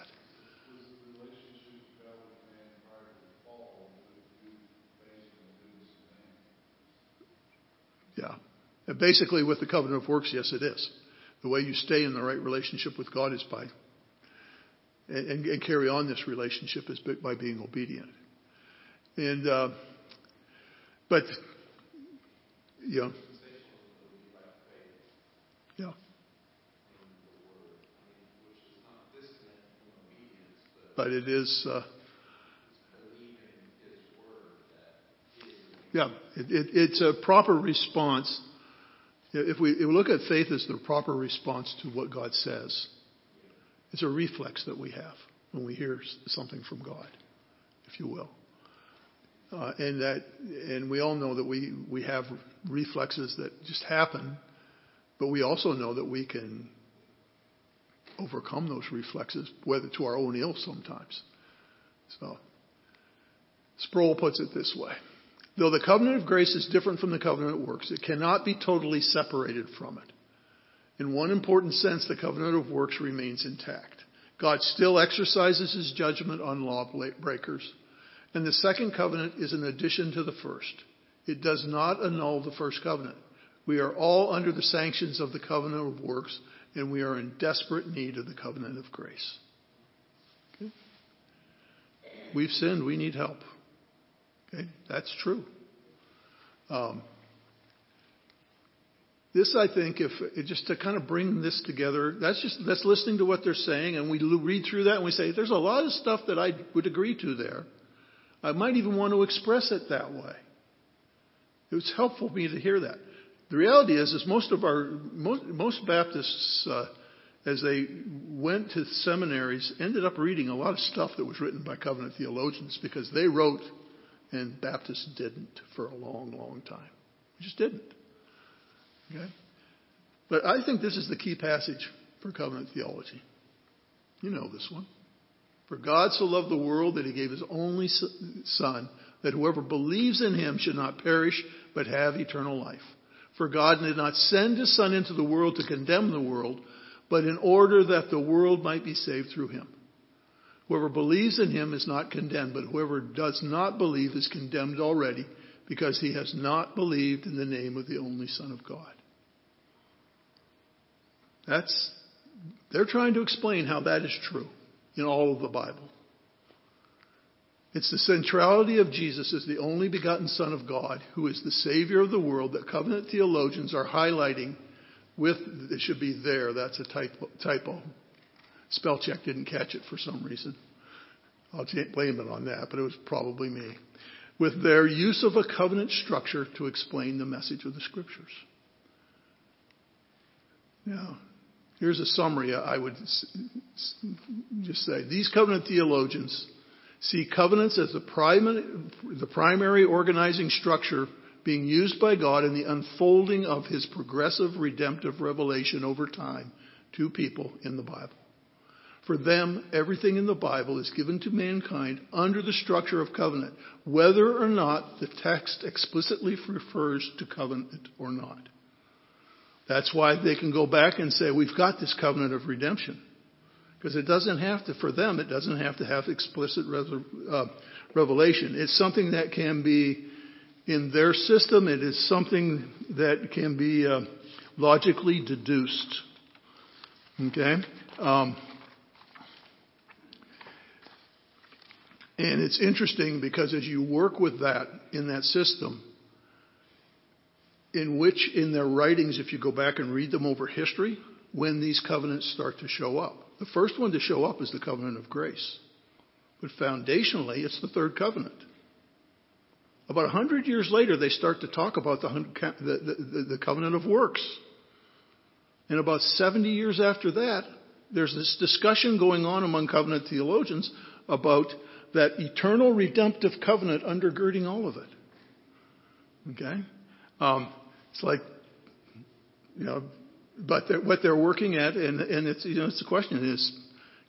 Yeah. And basically with the covenant of works, yes, it is. The way you stay in the right relationship with God is by and carry on this relationship is by being obedient. And but yeah. Yeah. But it is it's a proper response. If we look at faith as the proper response to what God says, it's a reflex that we have when we hear something from God, if you will. And we all know that we have reflexes that just happen, but we also know that we can overcome those reflexes, whether to our own ill sometimes. So Sproul puts it this way: though the covenant of grace is different from the covenant of works, it cannot be totally separated from it. In one important sense, the covenant of works remains intact. God still exercises his judgment on lawbreakers. And the second covenant is an addition to the first. It does not annul the first covenant. We are all under the sanctions of the covenant of works, and we are in desperate need of the covenant of grace. Okay? We've sinned. We need help. Okay? That's true. This, I think, just to kind of bring this together, that's listening to what they're saying, and we read through that and we say, there's a lot of stuff that I would agree to there. I might even want to express it that way. It was helpful for me to hear that. The reality is most Baptists, as they went to seminaries, ended up reading a lot of stuff that was written by covenant theologians, because they wrote and Baptists didn't for a long, long time. They just didn't. Okay? But I think this is the key passage for covenant theology. You know this one. For God so loved the world that he gave his only Son, that whoever believes in him should not perish, but have eternal life. For God did not send his Son into the world to condemn the world, but in order that the world might be saved through him. Whoever believes in him is not condemned, but whoever does not believe is condemned already, because he has not believed in the name of the only Son of God. They're trying to explain how that is true in all of the Bible. It's the centrality of Jesus as the only begotten Son of God, who is the Savior of the world, that covenant theologians are highlighting with, it should be there, that's a typo. Spell check didn't catch it for some reason. I'll blame it on that, but it was probably me. With their use of a covenant structure to explain the message of the Scriptures. Now, here's a summary I would just say. These covenant theologians see covenants as the primary organizing structure being used by God in the unfolding of his progressive redemptive revelation over time to people in the Bible. For them, everything in the Bible is given to mankind under the structure of covenant, whether or not the text explicitly refers to covenant or not. That's why they can go back and say, we've got this covenant of redemption. Because it doesn't have to, for them, it doesn't have to have explicit revelation. It's something that can be in their system. It is something that can be logically deduced. Okay? And it's interesting because as you work with that in that system, in which in their writings, if you go back and read them over history, when these covenants start to show up. The first one to show up is the covenant of grace. But foundationally, it's the third covenant. About 100 years later, they start to talk about the covenant of works. And about 70 years after that, there's this discussion going on among covenant theologians about that eternal redemptive covenant undergirding all of it. Okay? It's like, but what they're working at, and it's, it's the question is,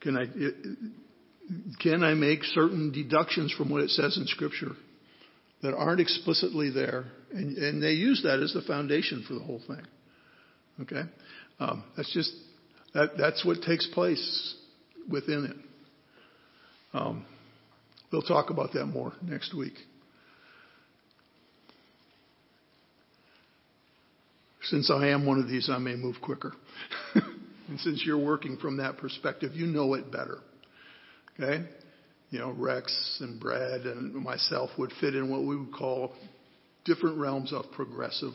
can I make certain deductions from what it says in Scripture that aren't explicitly there? And they use that as the foundation for the whole thing. Okay? That's what takes place within it. We'll talk about that more next week. Since I am one of these, I may move quicker. And since you're working from that perspective, you know it better. Okay? Rex and Brad and myself would fit in what we would call different realms of progressive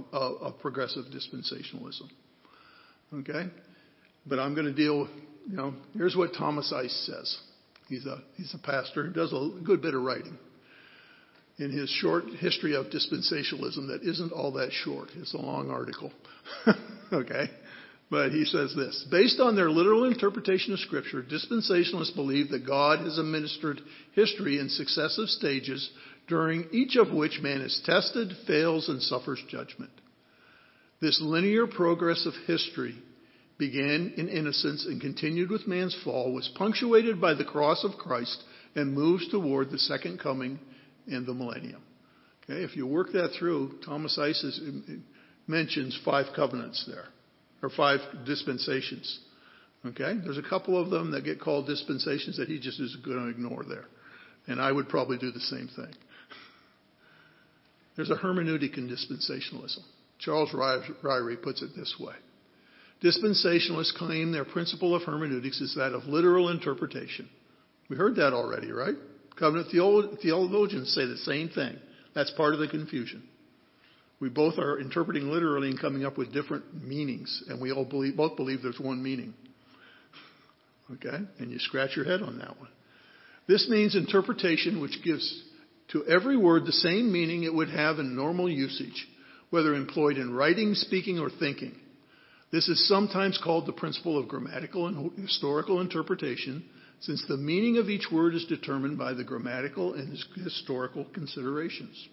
dispensationalism. Okay? But I'm going to deal, here's what Thomas Ice says. He's a pastor who does a good bit of writing. In his short history of dispensationalism that isn't all that short. It's a long article. Okay? But he says this. Based on their literal interpretation of Scripture, dispensationalists believe that God has administered history in successive stages, during each of which man is tested, fails, and suffers judgment. This linear progress of history began in innocence and continued with man's fall, was punctuated by the cross of Christ, and moves toward the second coming and the millennium. Okay, if you work that through, Thomas Ice mentions 5 covenants there, or 5 dispensations. Okay, there's a couple of them that get called dispensations that he just is going to ignore there. And I would probably do the same thing. There's a hermeneutic in dispensationalism. Charles Ryrie puts it this way. Dispensationalists claim their principle of hermeneutics is that of literal interpretation. We heard that already, right? Covenant theologians say the same thing. That's part of the confusion. We both are interpreting literally and coming up with different meanings, and we all both believe there's one meaning. Okay? And you scratch your head on that one. This means interpretation which gives to every word the same meaning it would have in normal usage, whether employed in writing, speaking, or thinking. This is sometimes called the principle of grammatical and historical interpretation, since the meaning of each word is determined by the grammatical and historical considerations.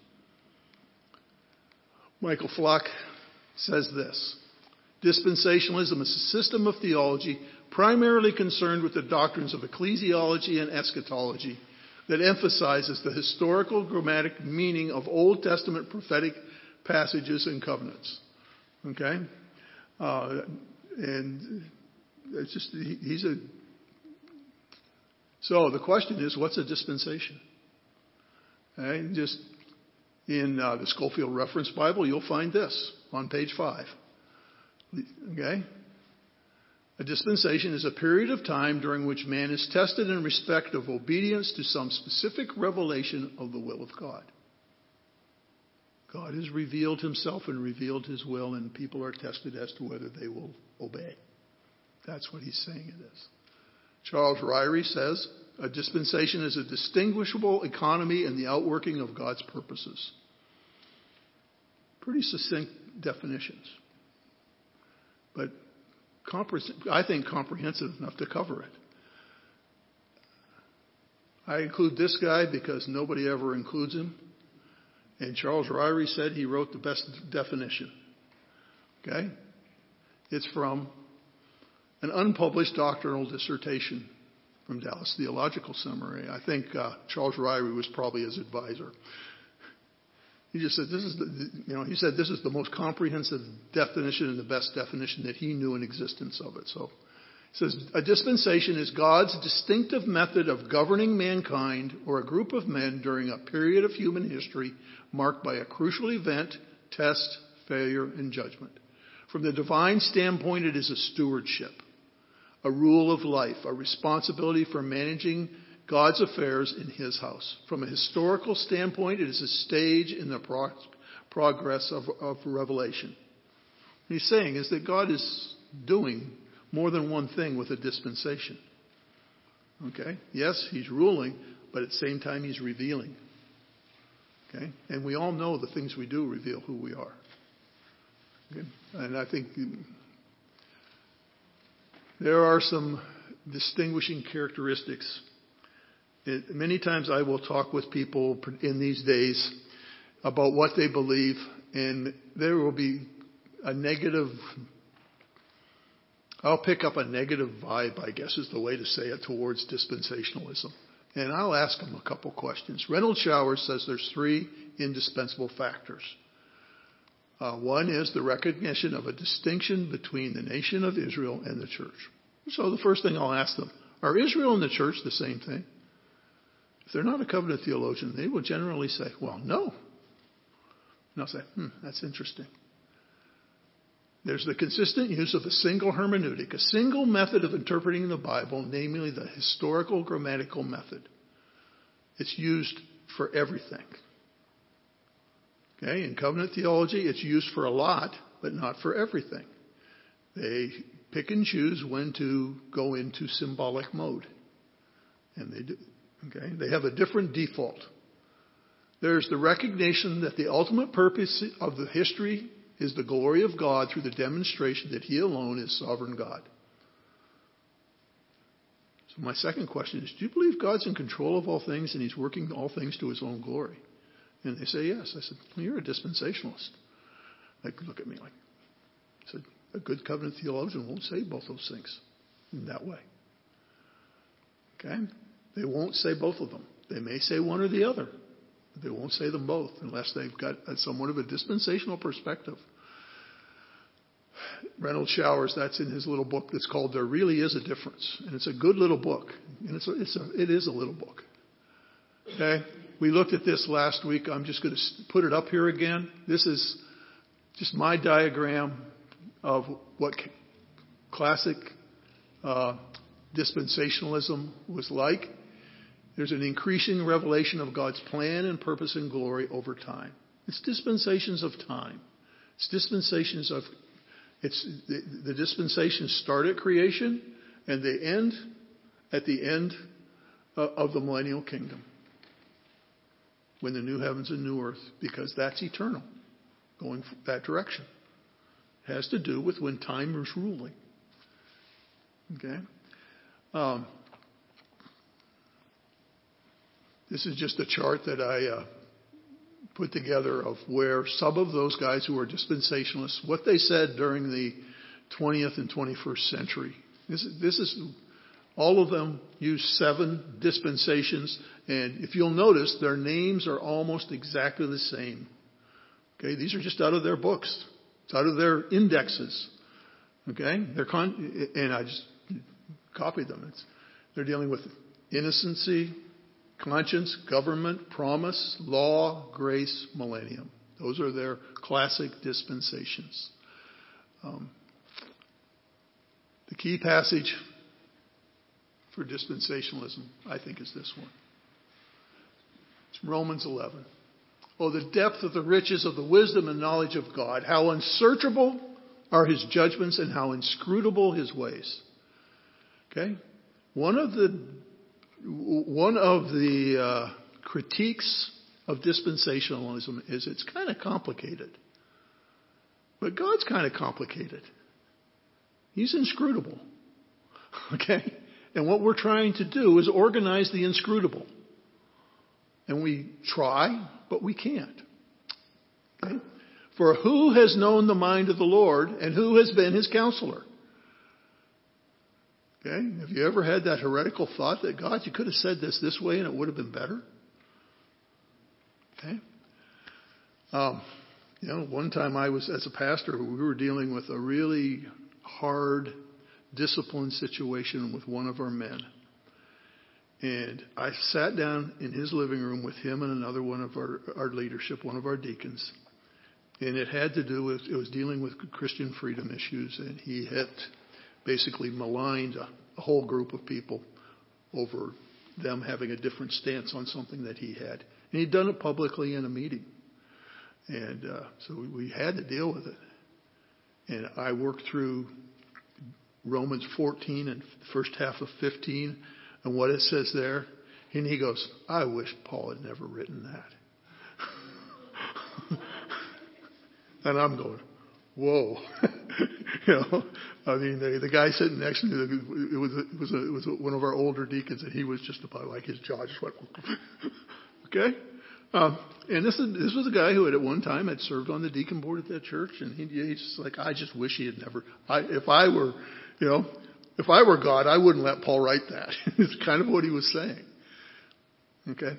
Michael Flock says this. Dispensationalism is a system of theology primarily concerned with the doctrines of ecclesiology and eschatology that emphasizes the historical grammatic meaning of Old Testament prophetic passages and covenants. Okay? And it's just, so the question is, what's a dispensation? Okay? Just in the Scofield Reference Bible, you'll find this on page 5. Okay? A dispensation is a period of time during which man is tested in respect of obedience to some specific revelation of the will of God. God has revealed himself and revealed his will, and people are tested as to whether they will obey. That's what he's saying it is. Charles Ryrie says, a dispensation is a distinguishable economy in the outworking of God's purposes. Pretty succinct definitions. But I think comprehensive enough to cover it. I include this guy because nobody ever includes him. And Charles Ryrie said he wrote the best definition. Okay? It's from an unpublished doctrinal dissertation from Dallas Theological Seminary. I think Charles Ryrie was probably his advisor. He just said this is the most comprehensive definition and the best definition that he knew in existence of it. So he says a dispensation is God's distinctive method of governing mankind or a group of men during a period of human history marked by a crucial event, test, failure, and judgment. From the divine standpoint, it is a stewardship, a rule of life, a responsibility for managing God's affairs in his house. From a historical standpoint, it is a stage in the progress of revelation. What he's saying is that God is doing more than one thing with a dispensation. Okay? Yes, he's ruling, but at the same time he's revealing. Okay? And we all know the things we do reveal who we are. Okay? And I think there are some distinguishing characteristics. Many times I will talk with people in these days about what they believe, and there will be a negative, I'll pick up a negative vibe, I guess is the way to say it, towards dispensationalism. And I'll ask them a couple questions. Reynold Showers says there's 3 indispensable factors. One is the recognition of a distinction between the nation of Israel and the church. So the first thing I'll ask them, are Israel and the church the same thing? If they're not a covenant theologian, they will generally say, well, no. And I'll say, that's interesting. There's the consistent use of a single hermeneutic, a single method of interpreting the Bible, namely the historical grammatical method. It's used for everything. Okay, in covenant theology, it's used for a lot, but not for everything. They pick and choose when to go into symbolic mode. And they do. Okay, they have a different default. There's the recognition that the ultimate purpose of the history is the glory of God through the demonstration that he alone is sovereign God. So my second question is, do you believe God's in control of all things and he's working all things to his own glory? And they say yes. I said, well, you're a dispensationalist. They look at me like, I said, a good covenant theologian won't say both those things in that way. Okay? They won't say both of them. They may say one or the other. But they won't say them both unless they've got somewhat of a dispensational perspective. Reynold Showers, that's in his little book that's called There Really Is a Difference. And it's a good little book. And it is a little book. Okay? We looked at this last week. I'm just going to put it up here again. This is just my diagram of what classic dispensationalism was like. There's an increasing revelation of God's plan and purpose and glory over time. It's dispensations of time. It's dispensations of, the dispensations start at creation and they end at the end of the millennial kingdom. When the new heavens and new earth, because that's eternal, going that direction. It has to do with when time is ruling. Okay? This is just a chart that I put together of where some of those guys who are dispensationalists, what they said during the 20th and 21st century This is all of them use 7 dispensations, and if you'll notice, their names are almost exactly the same. Okay, these are just out of their books. It's out of their indexes. Okay, and I just copied them. They're dealing with innocency, conscience, government, promise, law, grace, millennium. Those are their classic dispensations. The key passage for dispensationalism, I think, is this one. It's Romans 11. Oh, the depth of the riches of the wisdom and knowledge of God. How unsearchable are his judgments and how inscrutable his ways. Okay? One of the critiques of dispensationalism is it's kind of complicated. But God's kind of complicated. He's inscrutable. Okay? And what we're trying to do is organize the inscrutable. And we try, but we can't. Okay? For who has known the mind of the Lord, and who has been his counselor? Okay? Have you ever had that heretical thought that, God, you could have said this way and it would have been better? Okay? One time I was, as a pastor, we were dealing with a really hard discipline situation with one of our men. And I sat down in his living room with him and another one of our leadership, one of our deacons. And it had to do with, it was dealing with Christian freedom issues. And he had basically maligned a whole group of people over them having a different stance on something that he had. And he'd done it publicly in a meeting. And so we had to deal with it. And I worked through Romans 14 and the first half of 15 and what it says there. And he goes, I wish Paul had never written that. And I'm going, whoa. The guy sitting next to me, it was one of our older deacons, and he was just about like his jaw just went, okay. And this was a guy who had at one time had served on the deacon board at that church, and he's just like, I just wish he had never. If I were God, I wouldn't let Paul write that. It's kind of what he was saying. Okay.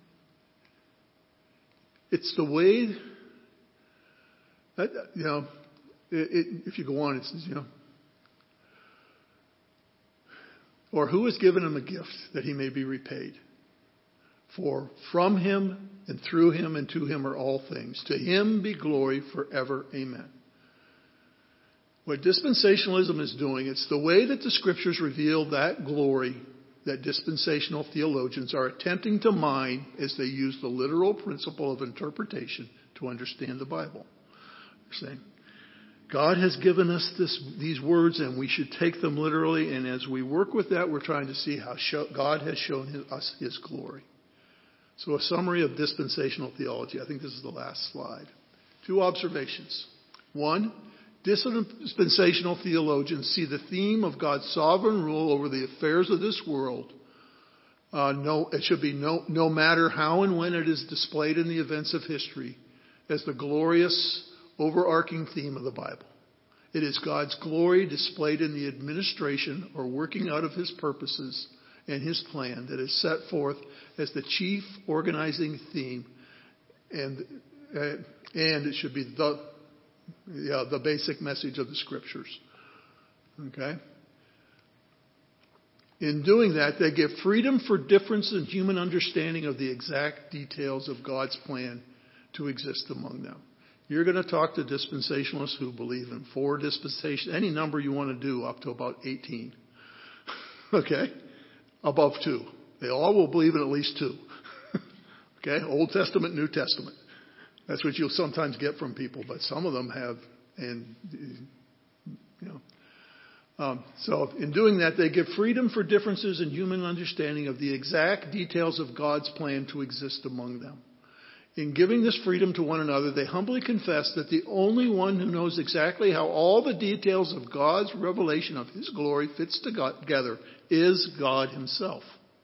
It's the way that if you go on, it says or who has given him a gift that he may be repaid? For from him and through him and to him are all things. To him be glory forever. Amen. What dispensationalism is doing, it's the way that the scriptures reveal that glory that dispensational theologians are attempting to mine as they use the literal principle of interpretation to understand the Bible. They're saying, God has given us these words and we should take them literally. And as we work with that, we're trying to see how God has shown us his glory. So a summary of dispensational theology. I think this is the last slide. 2 observations. 1, dispensational theologians see the theme of God's sovereign rule over the affairs of this world. It should be no matter how and when it is displayed in the events of history as the glorious overarching theme of the Bible. It is God's glory displayed in the administration or working out of his purposes and his plan that is set forth as the chief organizing theme, and it should be the basic message of the scriptures. Okay? In doing that, they give freedom for difference in human understanding of the exact details of God's plan to exist among them. You're going to talk to dispensationalists who believe in 4 dispensations, any number you want to do up to about 18. Okay? Above 2. They all will believe in at least 2. Okay? Old Testament, New Testament. That's what you'll sometimes get from people, but some of them have, so in doing that, they give freedom for differences in human understanding of the exact details of God's plan to exist among them. In giving this freedom to one another, they humbly confess that the only one who knows exactly how all the details of God's revelation of his glory fits together is God himself.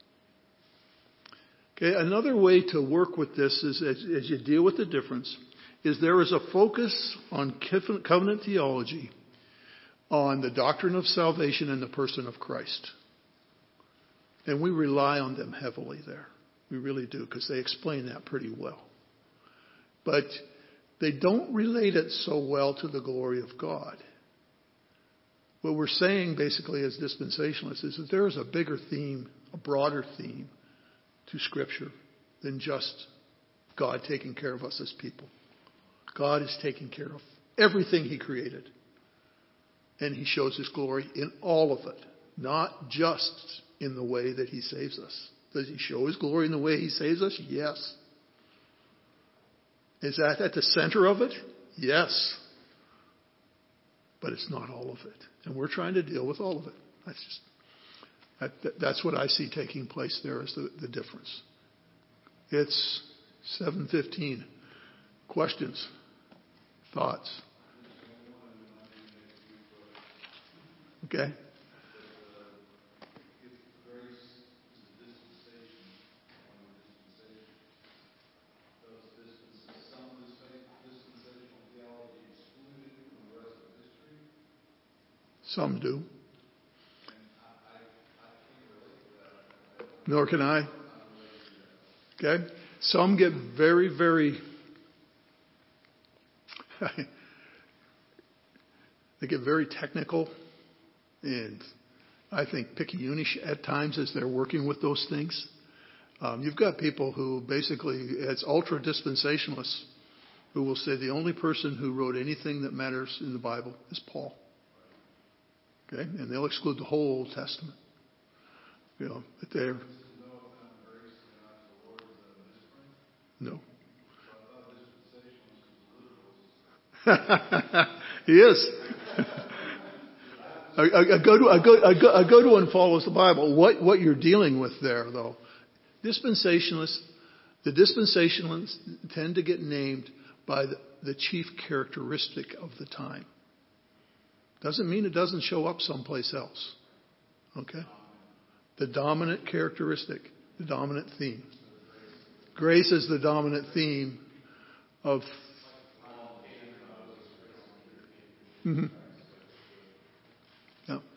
Okay, another way to work with this is as you deal with the difference, is there is a focus on covenant theology on the doctrine of salvation and the person of Christ. And we rely on them heavily there. We really do, because they explain that pretty well. But they don't relate it so well to the glory of God. What we're saying basically as dispensationalists is that there is a bigger theme, a broader theme to Scripture than just God taking care of us as people. God is taking care of everything He created. And He shows His glory in all of it, not just in the way that He saves us. Does He show His glory in the way He saves us? Yes. Is that at the center of it? Yes. But it's not all of it. And we're trying to deal with all of it. That's what I see taking place there is the difference. It's 7:15. Questions? Thoughts? Okay. Some do. Nor can I. Okay? Some get very, very... they get very technical and I think picayunish at times as they're working with those things. You've got people who basically, it's ultra dispensationalists, who will say the only person who wrote anything that matters in the Bible is Paul. Okay? And they'll exclude the whole Old Testament. You know, but they're... No. He is. A good one follows the Bible. What you're dealing with there, though, the dispensationalists tend to get named by the chief characteristic of the time. Doesn't mean it doesn't show up someplace else. Okay? The dominant characteristic, the dominant theme. Grace is the dominant theme of... Mm-hmm. Yeah.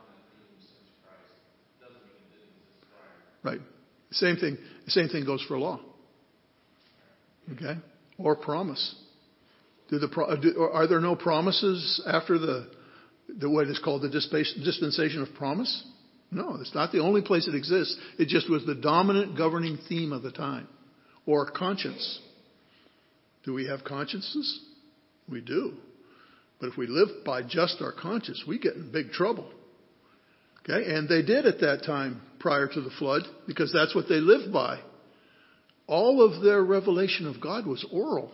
Right. The same thing goes for law. Okay? Or promise. Are there no promises after the what is called the dispensation of promise? No, it's not the only place it exists. It just was the dominant governing theme of the time. Or conscience. Do we have consciences? We do. But if we live by just our conscience, we get in big trouble. Okay? And they did at that time prior to the flood because that's what they lived by. All of their revelation of God was oral.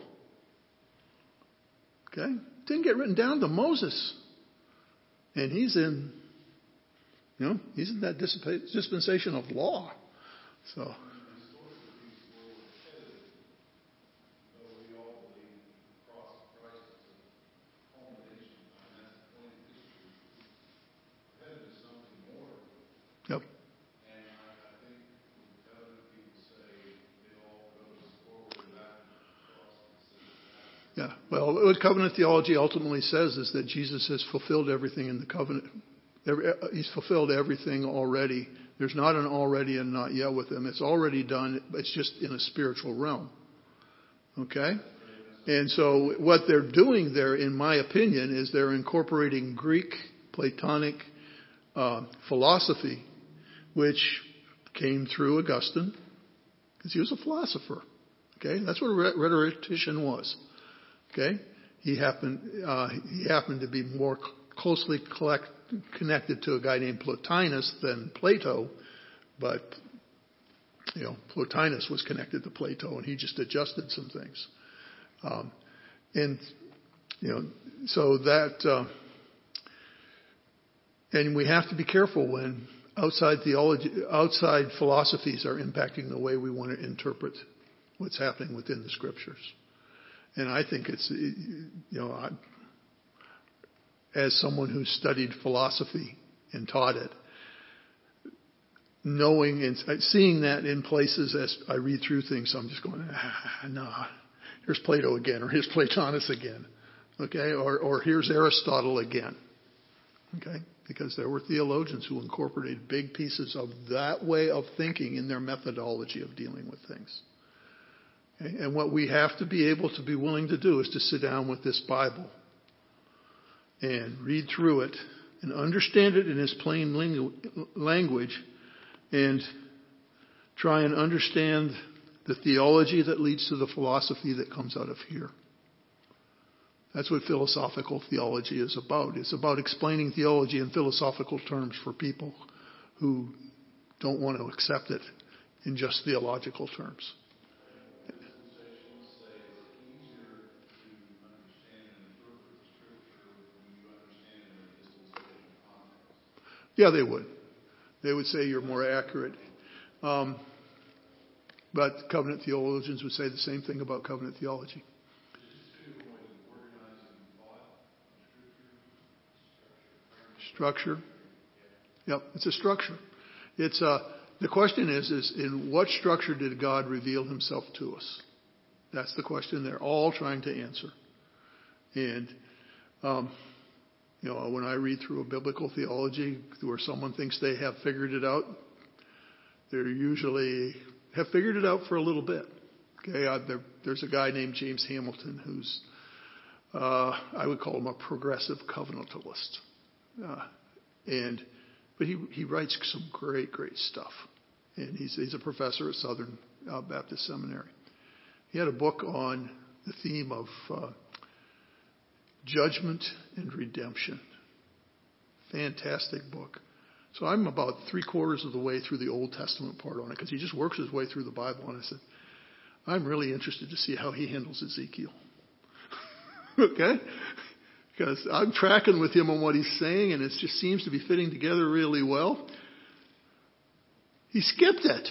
Okay? It didn't get written down to Moses. And he's in that dispensation of law. So... Yep. Yeah. Well, what covenant theology ultimately says is that Jesus has fulfilled everything in the covenant. He's fulfilled everything already. There's not an already and not yet with him. It's already done. It's just in a spiritual realm. Okay? And so what they're doing there, in my opinion, is they're incorporating Greek, Platonic philosophy, which came through Augustine, because he was a philosopher. Okay? That's what a rhetorician was. Okay? He happened to be more closely connected to a guy named Plotinus than Plato, but Plotinus was connected to Plato, and he just adjusted some things. So that, and we have to be careful when outside philosophies are impacting the way we want to interpret what's happening within the Scriptures. And I think it's, as someone who studied philosophy and taught it, knowing and seeing that in places as I read through things, I'm just going, no, here's Plato again, or here's Plotinus again, okay, or here's Aristotle again, Okay? Because there were theologians who incorporated big pieces of that way of thinking in their methodology of dealing with things. Okay? And what we have to be able to be willing to do is to sit down with this Bible and read through it and understand it in its plain language and try and understand the theology that leads to the philosophy that comes out of here. That's what philosophical theology is about. It's about explaining theology in philosophical terms for people who don't want to accept it in just theological terms. Yeah, they would. They would say you're more accurate. But covenant theologians would say the same thing about covenant theology. Structure. Yep, it's a structure. It's the question is in what structure did God reveal himself to us? That's the question they're all trying to answer. And, when I read through a biblical theology where someone thinks they have figured it out, they usually have figured it out for a little bit. Okay, there's a guy named James Hamilton who's, I would call him a progressive covenantalist. But he writes some great stuff. And he's a professor at Southern Baptist Seminary. He had a book on the theme of judgment and redemption. Fantastic book. So I'm about 3/4 of the way through the Old Testament part on it because he just works his way through the Bible. And I said, I'm really interested to see how he handles Ezekiel. Okay? Because I'm tracking with him on what he's saying, and it just seems to be fitting together really well. He skipped it.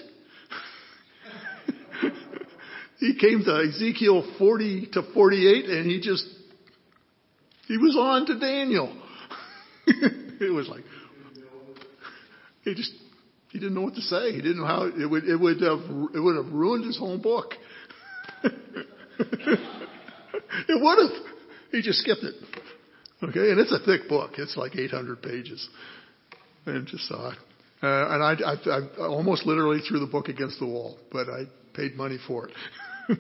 He came to Ezekiel 40 to 48, and he was on to Daniel. It was like, he didn't know what to say. He didn't know how it would have ruined his whole book. It would have. He just skipped it. Okay, and it's a thick book. It's like 800 pages. And just and I almost literally threw the book against the wall, but I paid money for it.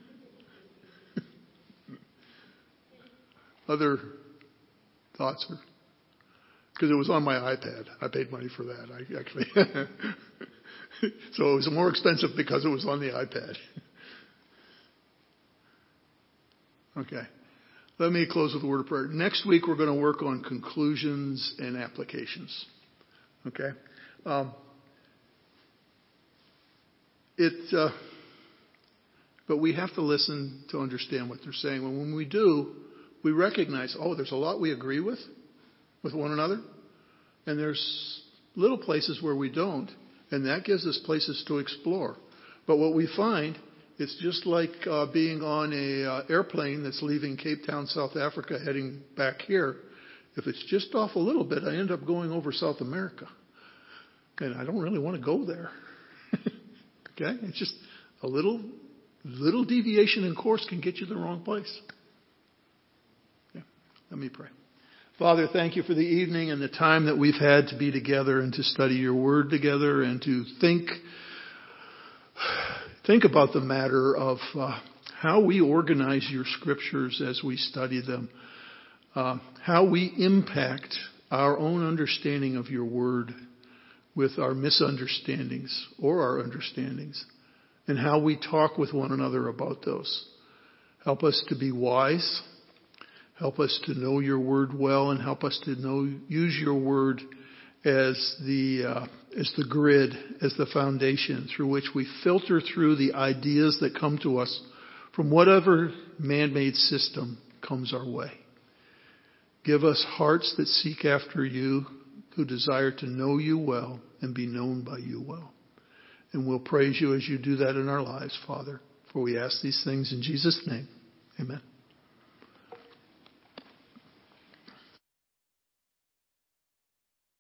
Other thoughts? Because it was on my iPad. I paid money for that. I actually. So it was more expensive because it was on the iPad. Okay. Let me close with a word of prayer. Next week, we're going to work on conclusions and applications. Okay? But we have to listen to understand what they're saying. And when we do, we recognize, there's a lot we agree with one another. And there's little places where we don't. And that gives us places to explore. But what we find, it's just like being on an airplane that's leaving Cape Town, South Africa, heading back here. If it's just off a little bit, I end up going over South America. And I don't really want to go there. Okay? It's just a little deviation in course can get you the wrong place. Okay. Let me pray. Father, thank you for the evening and the time that we've had to be together and to study your word together and to think about the matter of how we organize your scriptures as we study them, how we impact our own understanding of your word with our misunderstandings or our understandings, and how we talk with one another about those. Help us to be wise. Help us to know your word well, and help us to use your word as the grid, as the foundation through which we filter through the ideas that come to us from whatever man-made system comes our way. Give us hearts that seek after you, who desire to know you well and be known by you well. And we'll praise you as you do that in our lives, Father. For we ask these things in Jesus' name. Amen.